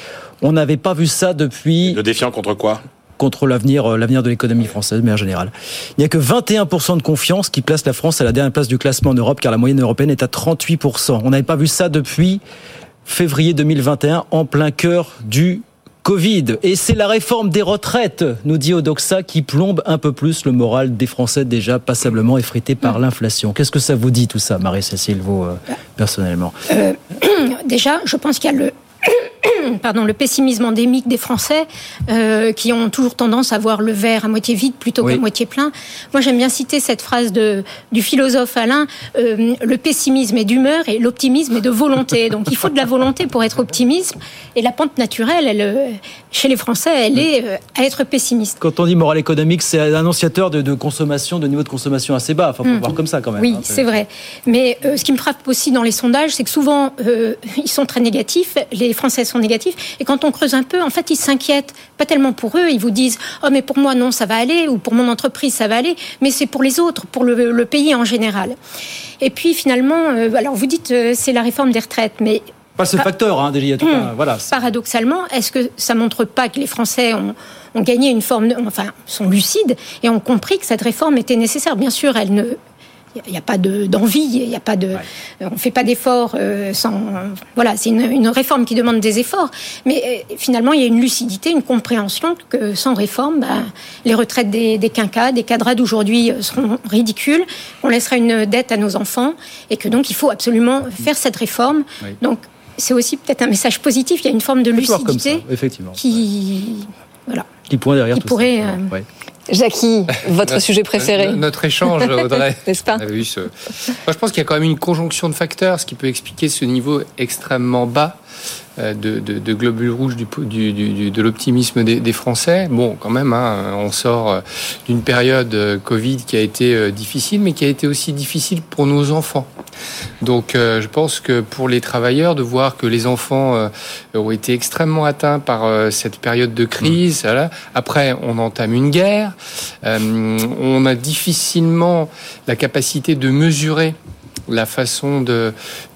On n'avait pas vu ça depuis... De défiant contre quoi ? Contre l'avenir, l'avenir de l'économie française, mais en général. Il n'y a que vingt et un pour cent de confiance qui place la France à la dernière place du classement en Europe, car la moyenne européenne est à trente-huit pour cent. On n'avait pas vu ça depuis février deux mille vingt et un, en plein cœur du Covid. Et c'est la réforme des retraites, nous dit Odoxa, qui plombe un peu plus le moral des Français déjà passablement effrités par l'inflation. Qu'est-ce que ça vous dit tout ça, Marie-Cécile, vous, euh, personnellement ? euh, Déjà, je pense qu'il y a le... Pardon, le pessimisme endémique des Français euh, qui ont toujours tendance à voir le verre à moitié vide plutôt oui. qu'à moitié plein. Moi, j'aime bien citer cette phrase de, du philosophe Alain, euh, le pessimisme est d'humeur et l'optimisme est de volonté. Donc, il faut de la volonté pour être optimiste. Et la pente naturelle, elle, chez les Français, elle est euh, à être pessimiste. Quand on dit morale économique, c'est un annonciateur de, de consommation, de niveau de consommation assez bas. Enfin, faut mmh. voir comme ça quand même. Oui, hein, c'est... c'est vrai. Mais euh, ce qui me frappe aussi dans les sondages, c'est que souvent, euh, ils sont très négatifs. Les Français sont négatifs. Et quand on creuse un peu, en fait, ils s'inquiètent. Pas tellement pour eux. Ils vous disent « Oh, mais pour moi, non, ça va aller. » Ou « Pour mon entreprise, ça va aller. » Mais c'est pour les autres, pour le, le pays en général. Et puis, finalement, euh, alors vous dites euh, c'est la réforme des retraites, mais... Pas ce facteur, hein, déjà. Hum, voilà. Paradoxalement, est-ce que ça montre pas que les Français ont, ont gagné une forme... De, enfin, sont lucides et ont compris que cette réforme était nécessaire. Bien sûr, elle ne... Il n'y a pas de, d'envie, il y a pas de, ouais. on ne fait pas d'efforts euh, sans... Voilà, c'est une, une réforme qui demande des efforts. Mais euh, finalement, il y a une lucidité, une compréhension que sans réforme, bah, les retraites des, des quinquas, des cadres d'aujourd'hui seront ridicules. On laissera une dette à nos enfants et que donc il faut absolument faire cette réforme. Oui. Donc c'est aussi peut-être un message positif. Il y a une forme de lucidité ça, effectivement. qui... Voilà. Qui pourrait derrière qui tout pourrait, ça. Euh... Ouais. Jackie, votre notre, sujet préféré. Notre échange, Audrey. N'est-ce pas ? On avait eu ce... Moi, je pense qu'il y a quand même une conjonction de facteurs, ce qui peut expliquer ce niveau extrêmement bas de, de, de globules rouges du, du, du, de l'optimisme des, des Français. Bon, quand même, hein, on sort d'une période Covid qui a été difficile, mais qui a été aussi difficile pour nos enfants. Donc, euh, je pense que pour les travailleurs, de voir que les enfants euh, ont été extrêmement atteints par euh, cette période de crise. Mmh. Voilà. Après, on entame une guerre. Euh, on a difficilement la capacité de mesurer la façon de,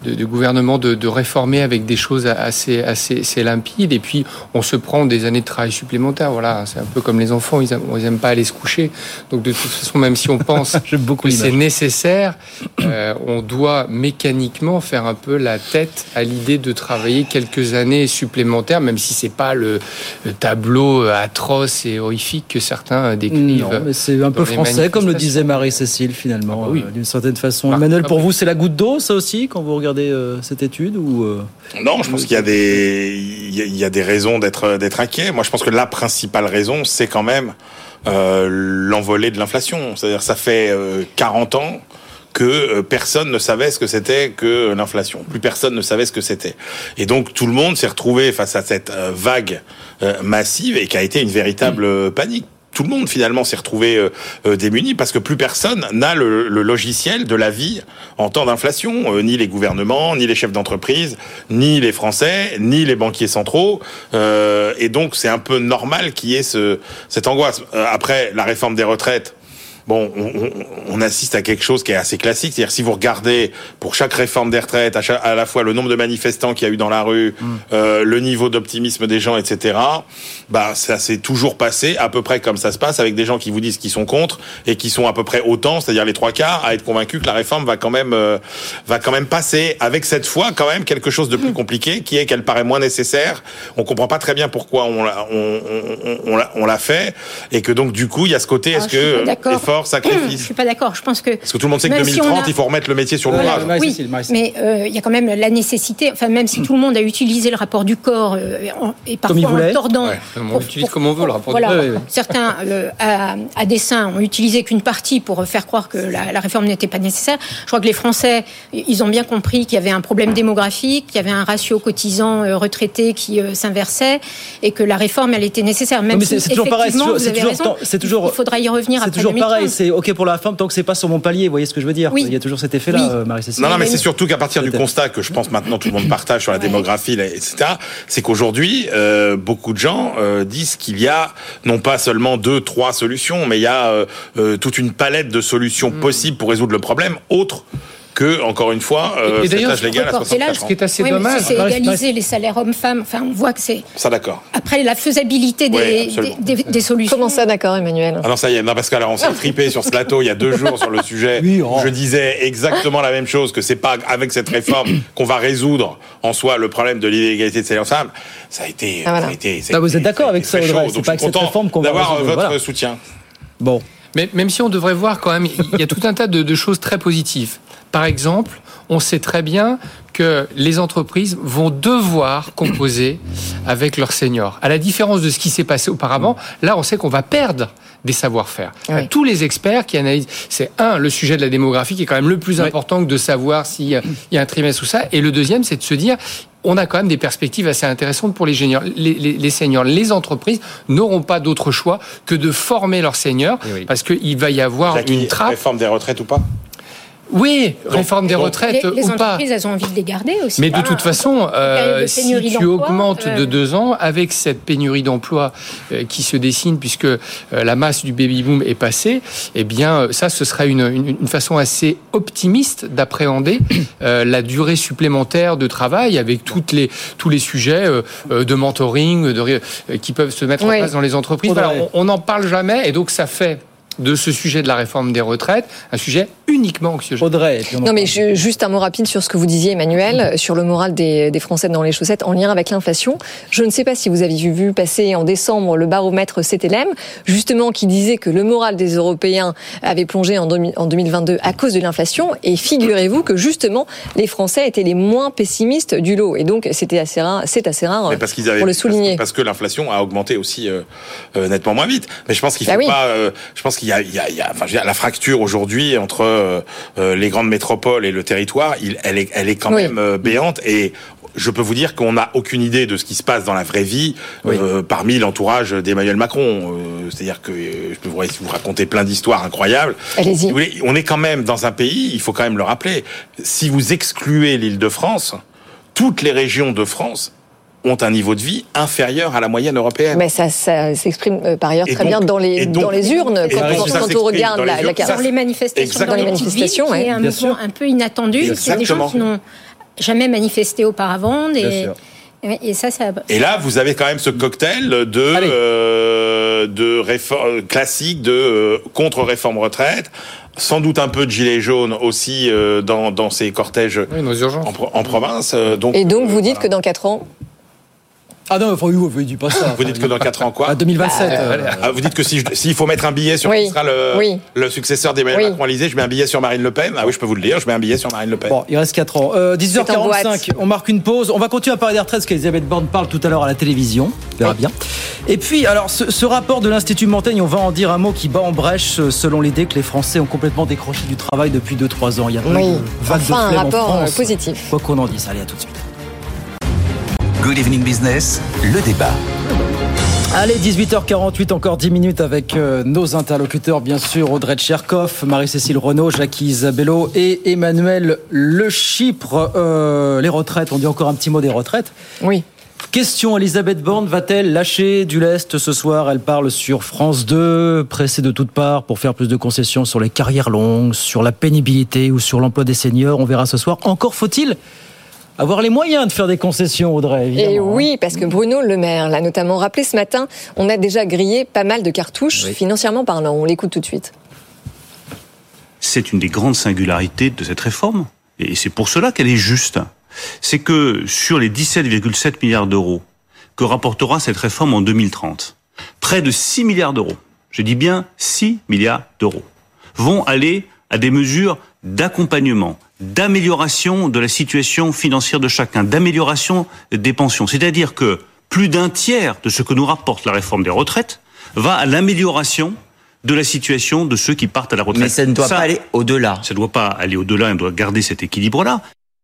de, de gouvernement de, de réformer avec des choses assez, assez, assez limpides. Et puis, on se prend des années de travail supplémentaires. Voilà, c'est un peu comme les enfants, ils n'aiment pas aller se coucher. Donc, de toute façon, même si on pense que c'est nécessaire, euh, on doit mécaniquement faire un peu la tête à l'idée de travailler quelques années supplémentaires, même si c'est pas le, le tableau atroce et horrifique que certains décrivent. Non, mais c'est un peu français, comme le disait Marie-Cécile, finalement, ah bah oui. euh, d'une certaine façon. Ah, Emmanuel, pour vous, c'est la goutte d'eau, ça aussi, quand vous regardez euh, cette étude ou euh... Non, je pense qu'il y a des, il y a des raisons d'être, d'être inquiet. Moi, je pense que la principale raison, c'est quand même euh, l'envolée de l'inflation. C'est-à-dire, ça fait euh, quarante ans que personne ne savait ce que c'était que l'inflation. Plus personne ne savait ce que c'était. Et donc, tout le monde s'est retrouvé face à cette vague massive et qui a été une véritable panique. Tout le monde, finalement, s'est retrouvé euh, démuni parce que plus personne n'a le, le logiciel de la vie en temps d'inflation. Euh, ni les gouvernements, ni les chefs d'entreprise, ni les Français, ni les banquiers centraux. Euh, et donc, c'est un peu normal qu'il y ait ce, cette angoisse. Euh, après, la réforme des retraites, bon, on, on, on assiste à quelque chose qui est assez classique. C'est-à-dire, si vous regardez pour chaque réforme des retraites, à, chaque, à la fois le nombre de manifestants qu'il y a eu dans la rue, mmh. euh, le niveau d'optimisme des gens, et cetera, bah, ça s'est toujours passé à peu près comme ça se passe, avec des gens qui vous disent qu'ils sont contre et qui sont à peu près autant, c'est-à-dire les trois quarts, à être convaincus que la réforme va quand même, euh, va quand même passer. Avec cette fois, quand même, quelque chose de plus compliqué, qui est qu'elle paraît moins nécessaire. On comprend pas très bien pourquoi on l'a, on, on, on, l'a, on l'a fait, et que donc, du coup, il y a ce côté, est-ce ah, que effort, sacrifice. Je suis pas d'accord. Je pense que parce que tout le monde sait que deux mille trente, si a... il faut remettre le métier sur l'ouvrage. Voilà, oui, mais il euh, y a quand même la nécessité. Enfin, même si tout le monde a utilisé le rapport du corps euh, en, et parfois en tordant. Ouais, on pour, utilise pour, comme on veut le rapport voilà, du corps. Ouais, ouais. Certains, euh, à, à dessein, ont utilisé qu'une partie pour faire croire que la, la réforme n'était pas nécessaire. Je crois que les Français, ils ont bien compris qu'il y avait un problème démographique, qu'il y avait un ratio cotisant euh, retraité qui euh, s'inversait, et que la réforme, elle était nécessaire. Même non, mais si c'est, c'est toujours pareil. C'est toujours, vous avez c'est raison, toujours, c'est toujours, il faudra y revenir c'est après toujours deux mille trente. Pareil. C'est ok pour la réforme tant que c'est pas sur mon palier. Vous voyez ce que je veux dire? Oui. Il y a toujours cet effet-là, oui. euh, Marie-Cécile. Non, non, mais c'est surtout qu'à partir du constat que je pense maintenant tout le monde partage sur la ouais. démographie, et cetera, c'est qu'aujourd'hui, euh, beaucoup de gens euh, disent qu'il y a non pas seulement deux, trois solutions, mais il y a euh, euh, toute une palette de solutions mmh. possibles pour résoudre le problème, autre que, encore une fois, euh, et cet âge légal à soixante-quatre ans. Ce qui est assez oui, dommage. Si c'est égaliser les salaires hommes-femmes. Enfin, on voit que c'est. Ça, d'accord. Après, la faisabilité des, oui, des, des, des solutions. Comment ça, d'accord, Emmanuel? Ah non, ça y est. Non, parce qu'alors, on s'est tripé sur ce plateau il y a deux jours sur le sujet. Oui, oh. Je disais exactement la même chose, que c'est pas avec cette réforme qu'on va résoudre en soi le problème de l'inégalité de salaire hommes-femmes. Ça a été. Ah, voilà. ça a été ah, vous êtes d'accord avec ça, Audrey? C'est donc pas avec cette réforme qu'on va d'avoir résoudre, votre voilà. soutien. Bon. Mais même si on devrait voir quand même, il y a tout un tas de, de choses très positives. Par exemple, on sait très bien que les entreprises vont devoir composer avec leurs seniors. À la différence de ce qui s'est passé auparavant, là, on sait qu'on va perdre des savoir-faire. Oui. Tous les experts qui analysent, c'est un, le sujet de la démographie qui est quand même le plus oui. important que de savoir s'il y a un trimestre ou ça. Et le deuxième, c'est de se dire, on a quand même des perspectives assez intéressantes pour les seniors. Les, les, les seniors, les entreprises n'auront pas d'autre choix que de former leurs seniors, oui. parce qu'il va y avoir Jackie, une trappe. Réforme des retraites ou pas? Oui, donc, réforme des retraites les, les ou pas. Les entreprises, elles ont envie de les garder aussi. Mais de toute façon, euh, si tu augmentes euh... de deux ans, avec cette pénurie d'emploi euh, qui se dessine, puisque euh, la masse du baby-boom est passée, eh bien, ça, ce sera une, une, une façon assez optimiste d'appréhender euh, la durée supplémentaire de travail, avec toutes les, tous les sujets euh, de mentoring de, euh, qui peuvent se mettre oui. en place dans les entreprises. Voilà, on n'en parle jamais, et donc ça fait de ce sujet de la réforme des retraites, un sujet uniquement anxiogène. Audrey. Non, mais je, juste un mot rapide sur ce que vous disiez, Emmanuel, sur le moral des, des Français dans les chaussettes en lien avec l'inflation. Je ne sais pas si vous avez vu passer en décembre le baromètre C T L M, justement, qui disait que le moral des Européens avait plongé en, en deux mille vingt-deux à cause de l'inflation. Et figurez-vous que, justement, les Français étaient les moins pessimistes du lot. Et donc, c'était assez rare, c'est assez rare mais parce qu'ils avaient, pour le souligner. Parce que, parce que l'inflation a augmenté aussi euh, euh, nettement moins vite. Mais je pense qu'il faut bah oui. pas... Euh, je pense qu'il Il y a, il y a, il y a, enfin, je veux dire, la fracture aujourd'hui entre euh, euh, les grandes métropoles et le territoire, il, elle est, elle est quand oui. même euh, béante. Et je peux vous dire qu'on n'a aucune idée de ce qui se passe dans la vraie vie oui. euh, parmi l'entourage d'Emmanuel Macron. Euh, c'est-à-dire que euh, je peux vous, vous raconter plein d'histoires incroyables. Allez-y. Si vous voulez, on est quand même dans un pays, il faut quand même le rappeler. Si vous excluez l'Île-de-France, toutes les régions de France ont un niveau de vie inférieur à la moyenne européenne. Mais ça, ça s'exprime euh, par ailleurs et très donc, bien dans les, donc, dans les urnes, quand, on, quand on regarde la, la carte. Dans les manifestations, exactement. dans les manifestations, c'est un mouvement un peu inattendu. C'est des gens qui n'ont jamais manifesté auparavant. Des... Bien sûr. Et, ça, ça... et là, vous avez quand même ce cocktail de, euh, de réforme classique, de euh, contre-réforme retraite, sans doute un peu de gilets jaunes aussi euh, dans, dans ces cortèges oui, nos urgences. En, en province. Euh, donc, et donc, vous euh, dites voilà. que dans quatre ans... Ah non, enfin, vous ne dites pas ça. Vous dites que dans quatre ans, quoi ? À deux mille vingt-sept. Ah, euh, ah, vous dites que si je, s'il faut mettre un billet sur oui. qui sera le, oui. le successeur d'Emmanuel oui. Macron à l'Élysée, je mets un billet sur Marine Le Pen. Ah oui, je peux vous le dire, je mets un billet sur Marine Le Pen. Bon, il reste quatre ans. Euh, dix-huit heures quarante-cinq, on marque une pause. On va continuer à parler des retraites, parce qu'Elisabeth Borne parle tout à l'heure à la télévision. On verra oui. bien. Et puis, alors, ce, ce rapport de l'Institut Montaigne, on va en dire un mot qui bat en brèche selon l'idée que les Français ont complètement décroché du travail depuis deux trois ans. Il y a oui. une vague enfin, de flemme un rapport en France. positif. Quoi qu'on en dise. Allez, à tout de suite. Good Evening Business, le débat. Allez, dix-huit heures quarante-huit, encore dix minutes avec euh, nos interlocuteurs, bien sûr, Audrey Tcherkov, Marie-Cécile Renaud, Jackie Isabello et Emmanuel Le Chypre. Euh, les retraites, on dit encore un petit mot des retraites. Oui. Question, Elisabeth Borne va-t-elle lâcher du lest ce soir ? Elle parle sur France deux, pressée de toutes parts pour faire plus de concessions sur les carrières longues, sur la pénibilité ou sur l'emploi des seniors. On verra ce soir. Encore faut-il avoir les moyens de faire des concessions, Audrey, évidemment. Et oui, parce que Bruno Le Maire l'a notamment rappelé ce matin, on a déjà grillé pas mal de cartouches, oui. financièrement parlant. On l'écoute tout de suite. C'est une des grandes singularités de cette réforme, et c'est pour cela qu'elle est juste. C'est que sur les dix-sept virgule sept milliards d'euros que rapportera cette réforme en deux mille trente, près de six milliards d'euros, je dis bien six milliards d'euros, vont aller à des mesures d'accompagnement, d'amélioration de la situation financière de chacun, d'amélioration des pensions. C'est-à-dire que plus d'un tiers de ce que nous rapporte la réforme des retraites va à l'amélioration de la situation de ceux qui partent à la retraite. Mais ça ne doit ça, pas aller au-delà. Ça ne doit pas aller au-delà, on doit garder cet équilibre-là.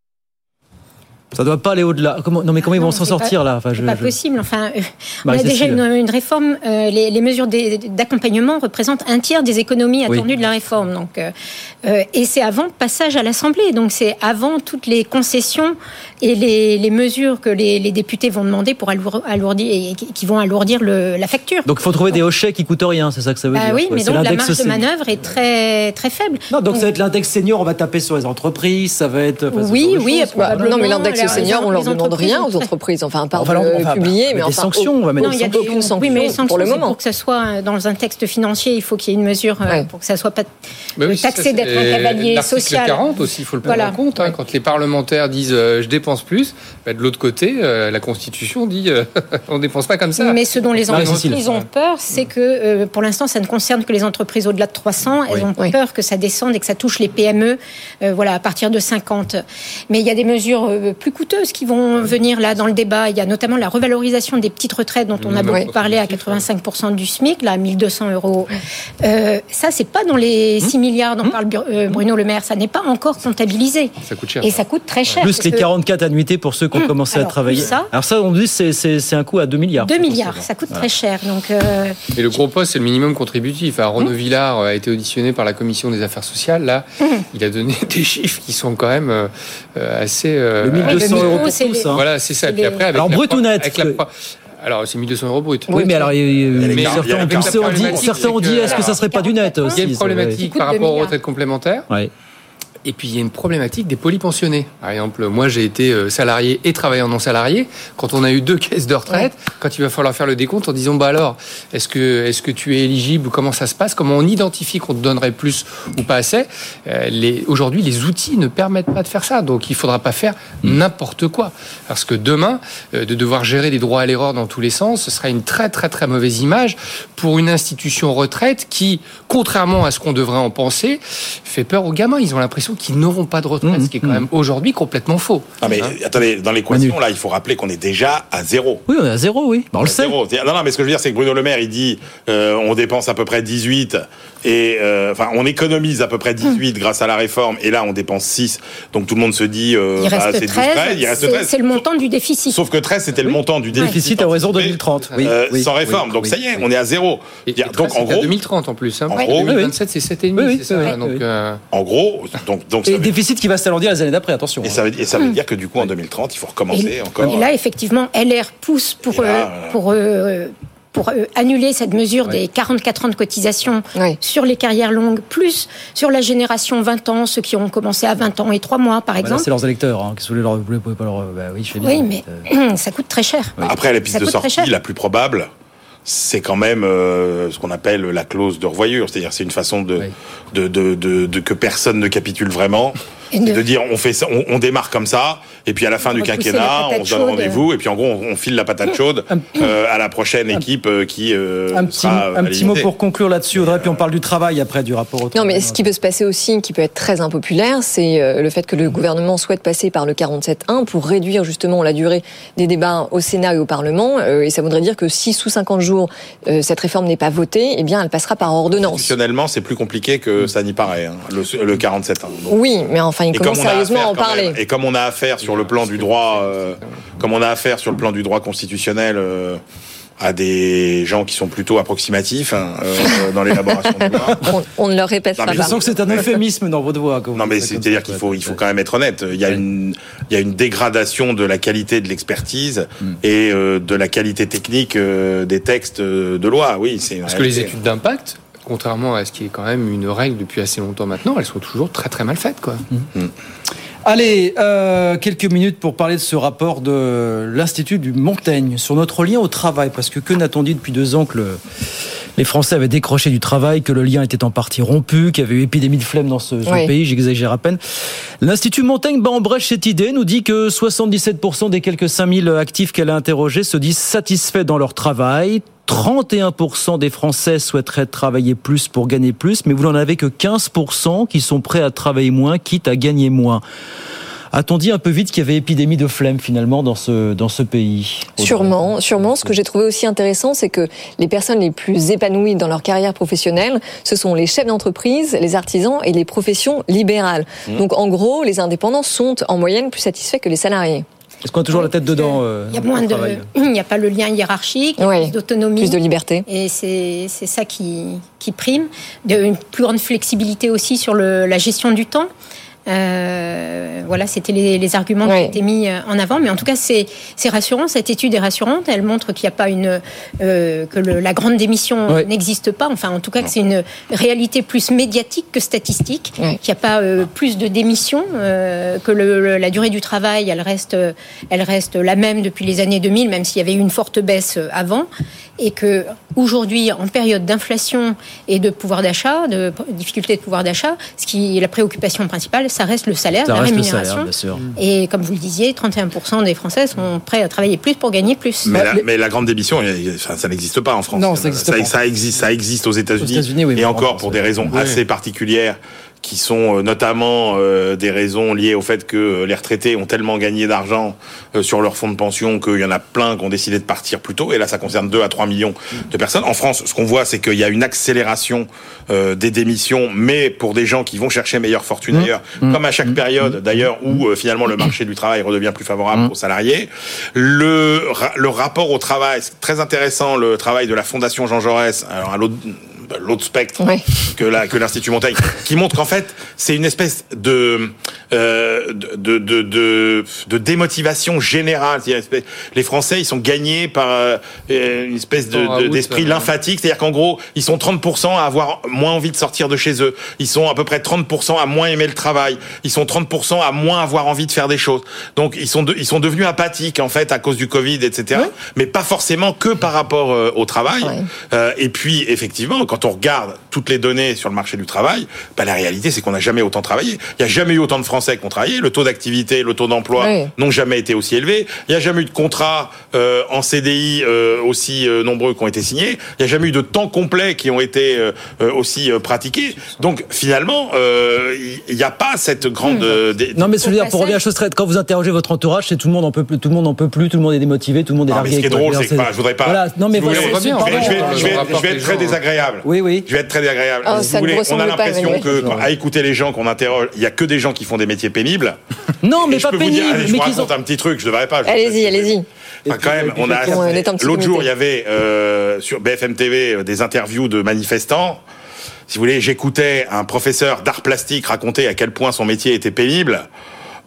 Ça doit pas aller au-delà. Comment, non, mais comment non, ils vont s'en sortir pas, là enfin, C'est je, pas je... possible. Enfin, euh, on a déjà une, une réforme. Euh, les, les mesures d'accompagnement représentent un tiers des économies attendues oui. de la réforme. Donc, euh, euh, et c'est avant le passage à l'Assemblée. Donc, c'est avant toutes les concessions et les, les mesures que les, les députés vont demander pour alourdir et qui vont alourdir le, la facture. Donc, il faut trouver donc, des hochets qui coûtent rien. C'est ça que ça veut bah dire. Oui, ouais, mais donc la marge de manœuvre est très très faible. Non, donc, donc ça va être l'index senior. On va taper sur les entreprises. Ça va être. Enfin, oui, oui. Bah, non, mais l'index senior, on leur demande rien aux entreprises, enfin, par enfin, de enfin, publier, mais des enfin, sanctions, on va mettre non, des sanctions. Aucune sanction oui, mais les sanctions, pour le moment. Pour que ça soit dans un texte financier, il faut qu'il y ait une mesure ouais. pour que ça soit pas oui, taxé ça, d'être un cavalier social. L'article quarante aussi, il faut le prendre voilà. en compte. Hein, ouais. Quand les parlementaires disent euh, je dépense plus, bah, de l'autre côté, euh, la Constitution dit euh, on ne dépense pas comme ça. Mais ce dont les entreprises ont peur, c'est que euh, pour l'instant, ça ne concerne que les entreprises au-delà de trois cents. Elles oui. ont oui. peur que ça descende et que ça touche les P M E, euh, voilà, à partir de cinquante. Mais il y a des mesures euh, plus coûteuses qui vont venir là dans le débat. Il y a notamment la revalorisation des petites retraites dont on a beaucoup oui. parlé à quatre-vingt-cinq pour cent du SMIC, là, à mille deux cents euros. Euh, ça, c'est pas dans les six milliards dont parle Bruno Le Maire. Ça n'est pas encore comptabilisé. Ça coûte cher. Et ça coûte très cher. Plus les quarante-quatre annuités pour ceux qui ont commencé alors, à travailler. Ça, alors ça, on dit c'est c'est c'est un coût à deux milliards. deux milliards, ça coûte voilà. très cher. Donc. Euh... Et le gros poste, c'est le minimum contributif. Alors, Renaud mmh. Villard a été auditionné par la commission des affaires sociales. Là, mmh. il a donné des chiffres qui sont quand même euh, assez. Euh, le mille deux cents euros pour tous. Les... Hein. Voilà, c'est ça. Et puis après, avec alors brut ou net la... Alors, c'est mille deux cents euros brut. Oui, mais alors, il, mais certains, ont dit, certains ont dit, est-ce que ça serait pas du net aussi? Il y a une problématique par rapport aux retraites complémentaires. Ouais. Et puis, il y a une problématique des polypensionnés. Par exemple, moi, j'ai été salarié et travailleur non salarié. Quand on a eu deux caisses de retraite, ouais. quand il va falloir faire le décompte en disant, bah alors, est-ce que, est-ce que tu es éligible? Comment ça se passe? Comment on identifie qu'on te donnerait plus ou pas assez? euh, les, Aujourd'hui, les outils ne permettent pas de faire ça. Donc, il ne faudra pas faire mmh. n'importe quoi. Parce que demain, euh, de devoir gérer des droits à l'erreur dans tous les sens, ce sera une très, très, très mauvaise image pour une institution retraite qui, contrairement à ce qu'on devrait en penser, fait peur aux gamins. Ils ont l'impression qui n'auront pas de retraite, mmh, ce qui est quand même aujourd'hui complètement faux. Non mais hein attendez, dans l'équation là, il faut rappeler qu'on est déjà à zéro. Oui, on est à zéro, oui. Bah, on, on le sait. Zéro. Non, non, mais ce que je veux dire, c'est que Bruno Le Maire, il dit, euh, on dépense à peu près dix-huit et euh, enfin, on économise à peu près dix-huit mmh. grâce à la réforme, et là, on dépense six. Donc tout le monde se dit, euh, il reste bah, c'est treize. treize. Il reste treize. C'est le montant du déficit. Sauf que treize, c'était oui. le montant du déficit. Déficit à horizon deux mille trente. Oui. Euh, oui. Sans réforme. Oui. Donc oui. ça y est, on est à zéro. Et, et donc en gros, deux mille trente en plus. Hein. En gros, deux mille vingt-sept, c'est sept virgule cinq. Oui, c'est ça. Oui. Donc, euh... en gros, donc donc. Et déficit qui va s'alourdir les années d'après. Attention. Et ça veut, et ça veut dire que du coup, en deux mille trente, il faut recommencer et, encore. Et là, effectivement, L R pousse pour là, euh, pour euh, pour euh, annuler cette mesure ouais. des quarante-quatre ans de cotisation ouais. sur les carrières longues, plus sur la génération vingt ans, ceux qui ont commencé à vingt ans et trois mois, par bah exemple. Là, c'est leurs électeurs, hein, qui voulaient leur... Vous pouvez pas leur... Bah oui, je fais bien. Oui, mais euh... ça coûte très cher. Oui. Après, la piste ça de sortie, la plus probable, c'est quand même euh, ce qu'on appelle la clause de revoyure. C'est-à-dire, c'est une façon de, oui. de, de, de, de que personne ne capitule vraiment. Et de... de dire, on fait ça, on, on démarre comme ça, et puis à la fin on du quinquennat, on se donne rendez-vous, et puis en gros, on, on file la patate chaude euh, à la prochaine équipe euh, qui euh, un petit, sera un petit mot pour conclure là-dessus, Audrey, puis on parle du travail après, du rapport au travail. Non, mais ce qui peut se passer aussi, qui peut être très impopulaire, c'est euh, le fait que le gouvernement souhaite passer par le quarante-sept un pour réduire justement la durée des débats au Sénat et au Parlement, euh, et ça voudrait dire que si sous cinquante jours euh, cette réforme n'est pas votée, eh bien elle passera par ordonnance. Constitutionnellement, c'est plus compliqué que ça n'y paraît, hein, le, le quarante-sept un. Donc. Oui, mais enfin, il commence sérieusement à en parler. Même, et comme on a affaire sur le plan du droit, euh, comme on a affaire sur le plan du droit constitutionnel euh, à des gens qui sont plutôt approximatifs hein, euh, dans l'élaboration de loi. On, on ne le répétera pas. Je sens que c'est un euphémisme dans votre voix. Non, mais c'est-à-dire qu'il faut, il faut quand même être honnête. Il y a une, il y a une dégradation de la qualité de l'expertise mm. et euh, de la qualité technique euh, des textes de loi. Oui, c'est. Parce que les études d'impact, contrairement à ce qui est quand même une règle depuis assez longtemps maintenant, elles sont toujours très très mal faites, quoi. Mmh. Allez, euh, quelques minutes pour parler de ce rapport de l'Institut du Montaigne sur notre lien au travail, parce que que n'a-t-on dit depuis deux ans que le, les Français avaient décroché du travail, que le lien était en partie rompu, qu'il y avait eu épidémie de flemme dans ce, ce oui. pays, j'exagère à peine. L'Institut Montaigne bat en brèche cette idée, nous dit que soixante-dix-sept pour cent des quelques cinq mille actifs qu'elle a interrogés se disent satisfaits dans leur travail. trente et un pour cent des Français souhaiteraient travailler plus pour gagner plus, mais vous n'en avez que quinze pour cent qui sont prêts à travailler moins, quitte à gagner moins. A-t-on dit un peu vite qu'il y avait épidémie de flemme finalement dans ce, dans ce pays ? Sûrement, sûrement. Ce que j'ai trouvé aussi intéressant, c'est que les personnes les plus épanouies dans leur carrière professionnelle, ce sont les chefs d'entreprise, les artisans et les professions libérales. Mmh. Donc en gros, les indépendants sont en moyenne plus satisfaits que les salariés. Est-ce qu'on a toujours la tête dedans euh, Il y a moins de, il n'y a pas le lien hiérarchique, il y a oui, plus d'autonomie, plus de liberté, et c'est c'est ça qui qui prime. De, une plus grande flexibilité aussi sur le, la gestion du temps. Euh, voilà, c'était les, les arguments oui. qui étaient mis en avant, mais en tout cas, c'est, c'est rassurant. Cette étude est rassurante. Elle montre qu'il n'y a pas une euh, que le, la grande démission oui. n'existe pas. Enfin, en tout cas, que c'est une réalité plus médiatique que statistique. Oui. Qu'il n'y a pas euh, plus de démissions, euh, que le, le, la durée du travail, elle reste, elle reste la même depuis les années deux mille, même s'il y avait eu une forte baisse avant, et que aujourd'hui, en période d'inflation et de pouvoir d'achat, de difficulté de pouvoir d'achat, ce qui est la préoccupation principale, ça reste le salaire, ça la rémunération. Salaire, bien sûr. Et comme vous le disiez, trente et un pour cent des Français sont prêts à travailler plus pour gagner plus. Mais, la, mais la grande démission, ça, ça n'existe pas en France. Non, ça existe ça, pas. Ça existe, ça existe aux États-Unis, aux États-Unis oui, et encore pour des raisons oui. assez particulières, qui sont notamment euh, des raisons liées au fait que les retraités ont tellement gagné d'argent euh, sur leur fonds de pension qu'il y en a plein qui ont décidé de partir plus tôt. Et là, ça concerne deux à trois millions de personnes. En France, ce qu'on voit, c'est qu'il y a une accélération euh, des démissions, mais pour des gens qui vont chercher meilleure fortune mmh. ailleurs, mmh. comme à chaque période, d'ailleurs, où euh, finalement le marché du travail redevient plus favorable mmh. aux salariés. Le, le rapport au travail, c'est très intéressant, le travail de la Fondation Jean Jaurès, alors à l'autre... l'autre spectre oui. que la que l'Institut Montaigne, qui montre qu'en fait c'est une espèce de euh, de, de de de démotivation générale. Les Français ils sont gagnés par euh, une espèce de, de d'esprit lymphatique, c'est-à-dire qu'en gros ils sont trente pour cent à avoir moins envie de sortir de chez eux, ils sont à peu près trente pour cent à moins aimer le travail, ils sont trente pour cent à moins avoir envie de faire des choses. Donc ils sont de, ils sont devenus apathiques en fait à cause du Covid, et cetera. Oui. Mais pas forcément que par rapport euh, au travail. Oui. Euh, et puis effectivement quand Quand on regarde toutes les données sur le marché du travail, bah la réalité c'est qu'on n'a jamais autant travaillé. Il n'y a jamais eu autant de Français qui ont travaillé. Le taux d'activité, le taux d'emploi oui. n'ont jamais été aussi élevés. Il n'y a jamais eu de contrats euh, en C D I euh, aussi euh, nombreux qui ont été signés. Il n'y a jamais eu de temps complet qui ont été euh, aussi euh, pratiqués. Donc finalement, euh, il n'y a pas cette grande. Euh, dé... Non mais ce dire pour revenir à chose très, quand vous interrogez votre entourage, c'est tout le monde en peut plus, tout le monde en peut plus, tout le monde est démotivé, tout le monde est largué. Ce qui est drôle, c'est que bah, je voudrais pas. Voilà. Non mais si voilà, voulez, je vais, je vais, je vais, je vais être très désagréable. Oui oui. Je vais être très désagréable. Oh, vous voulez, on a l'impression que, à écouter les gens qu'on interroge, il y a que des gens qui font des métiers pénibles. Non, mais et pas pénibles. Dire, allez, je mais vous raconte ont... un petit truc, je devrais pas. Allez-y, allez-y. Enfin, quand même, on a. L'autre jour, il y avait euh, sur B F M T V des interviews de manifestants. Si vous voulez, j'écoutais un professeur d'art plastique raconter à quel point son métier était pénible.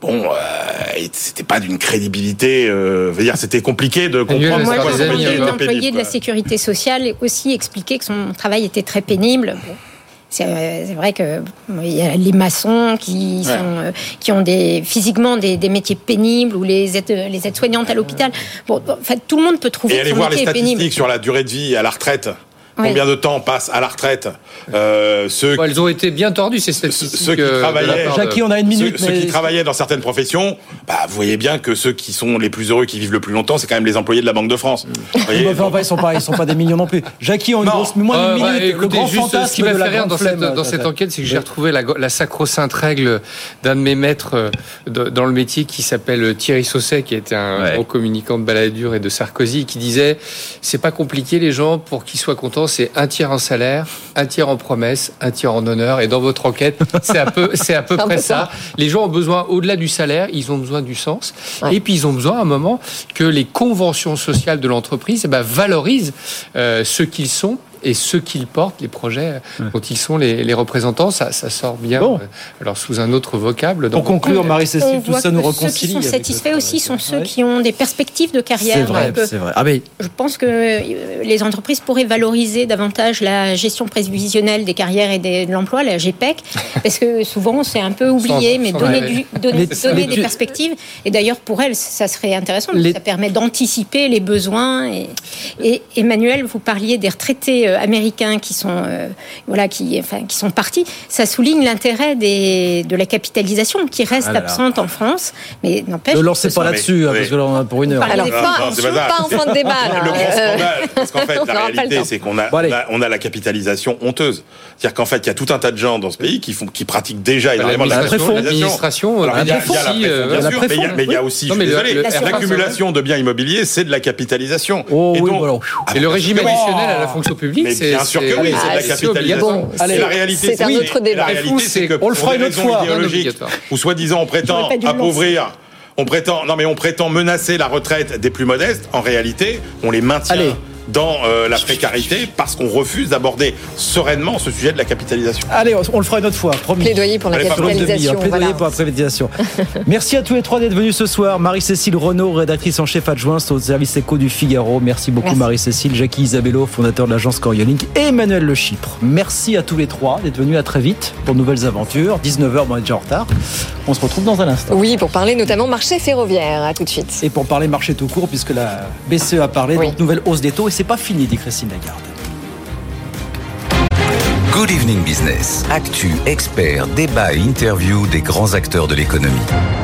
bon, euh, c'était pas d'une crédibilité. Euh, veut dire, c'était compliqué de comprendre. Moi, pourquoi j'ai entendu pénible, une employée pénible, de la sécurité sociale aussi expliquer que son travail était très pénible. Bon. C'est, c'est vrai que il y a les maçons qui ouais. sont, euh, qui ont des physiquement des, des métiers pénibles, ou les aides, les aides-soignantes à l'hôpital. Bon, en fait, tout le monde peut trouver. Et allez que son voir les métier est statistiques pénible. sur la durée de vie à la retraite. Ouais. Combien de temps passent à la retraite euh, ceux bon, elles ont été bien tordues ces statistiques. Ceux qui travaillaient, Jackie, on a une minute. Ceux, mais... ceux qui travaillaient dans certaines professions, bah, vous voyez bien que ceux qui sont les plus heureux, qui vivent le plus longtemps, c'est quand même les employés de la Banque de France. Vous voyez, enfin, enfin, ils sont pas, ils sont pas des millions non plus. Jackie, on une grosse, moins euh, d'une minute. Bah, écoutez, le grand juste, fantasme ce qui m'a de fait la rire dans flemme, cette, dans cette enquête, c'est que j'ai retrouvé la, la sacro-sainte règle d'un de mes maîtres dans le métier qui s'appelle Thierry Sausset, qui était un ouais. gros communicant de Balladur et de Sarkozy, qui disait c'est pas compliqué les gens pour qu'ils soient contents, c'est un tiers en salaire, un tiers en promesse, un tiers en honneur. Et dans votre enquête, c'est à peu, c'est à peu près ça. Les gens ont besoin, au-delà du salaire, ils ont besoin du sens. Ouais. Et puis ils ont besoin à un moment que les conventions sociales de l'entreprise eh ben, valorisent euh, ce qu'ils sont et ceux qu'ils portent, les projets ouais. dont ils sont les, les représentants. Ça, ça sort bien, bon. euh, alors sous un autre vocable. Pour conclure, Marie-Cécile, tout ça nous réconcilie. Ceux qui sont satisfaits aussi sont ceux ouais. qui ont des perspectives de carrière. C'est vrai, donc, c'est vrai. Ah, mais... Je pense que les entreprises pourraient valoriser davantage la gestion prévisionnelle des carrières et des, de l'emploi, la G P E C, parce que souvent c'est un peu oublié, mais donner, du, donner, les, donner les, des perspectives. Et d'ailleurs, pour elles, ça serait intéressant, parce les... que ça permet d'anticiper les besoins. Et, et Emmanuel, vous parliez des retraités américains qui sont, euh, voilà, qui, enfin, qui sont partis, ça souligne l'intérêt des, de la capitalisation qui reste ah là là. absente en France. Mais n'empêche. Ne lancez pas là-dessus, hein, parce que là on a pour une heure. Alors, pas, non, pas, pas en fin de débat. Là. Le grand scandale, parce qu'en fait, la réalité, c'est qu'on a, bon, on a, on a la capitalisation honteuse. C'est-à-dire qu'en fait, il y a tout un tas de gens dans ce pays qui font, qui pratiquent déjà énormément de la l'administration. Il y a la préfond, mais il y a aussi, je suis désolé, l'accumulation de biens immobiliers, c'est de la capitalisation. Et donc, et le régime additionnel à la fonction publique, c'est bien sûr que oui, c'est de la capitalisation. Allez, la réalité, c'est un autre débat. La réalité, c'est que on le fera une autre fois. Ou soi-disant, on prétend appauvrir. On prétend, non mais on prétend menacer la retraite des plus modestes. En réalité, on les maintient Allez. dans euh, la précarité parce qu'on refuse d'aborder sereinement ce sujet de la capitalisation. Allez, on, on le fera une autre fois, promis. Plaidoyer pour la Allez, capitalisation. Plaidoyer voilà. pour la capitalisation. Merci à tous les trois d'être venus ce soir. Marie-Cécile Renaud, rédactrice en chef adjointe au service éco du Figaro. Merci beaucoup Merci. Marie-Cécile. Jackie Isabello, fondateur de l'agence Coriolinc, et Emmanuel Le Chypre. Merci à tous les trois d'être venus. À très vite pour de nouvelles aventures. dix-neuf heures, on est déjà en retard. On se retrouve dans un instant. Oui, pour parler notamment marché ferroviaire. À tout de suite. Et pour parler marché tout court, puisque la B C E a parlé, oui. donc nouvelle hausse des taux. Et c'est pas fini, dit Christine Lagarde. Good Evening Business. Actu, experts, débat et interview des grands acteurs de l'économie.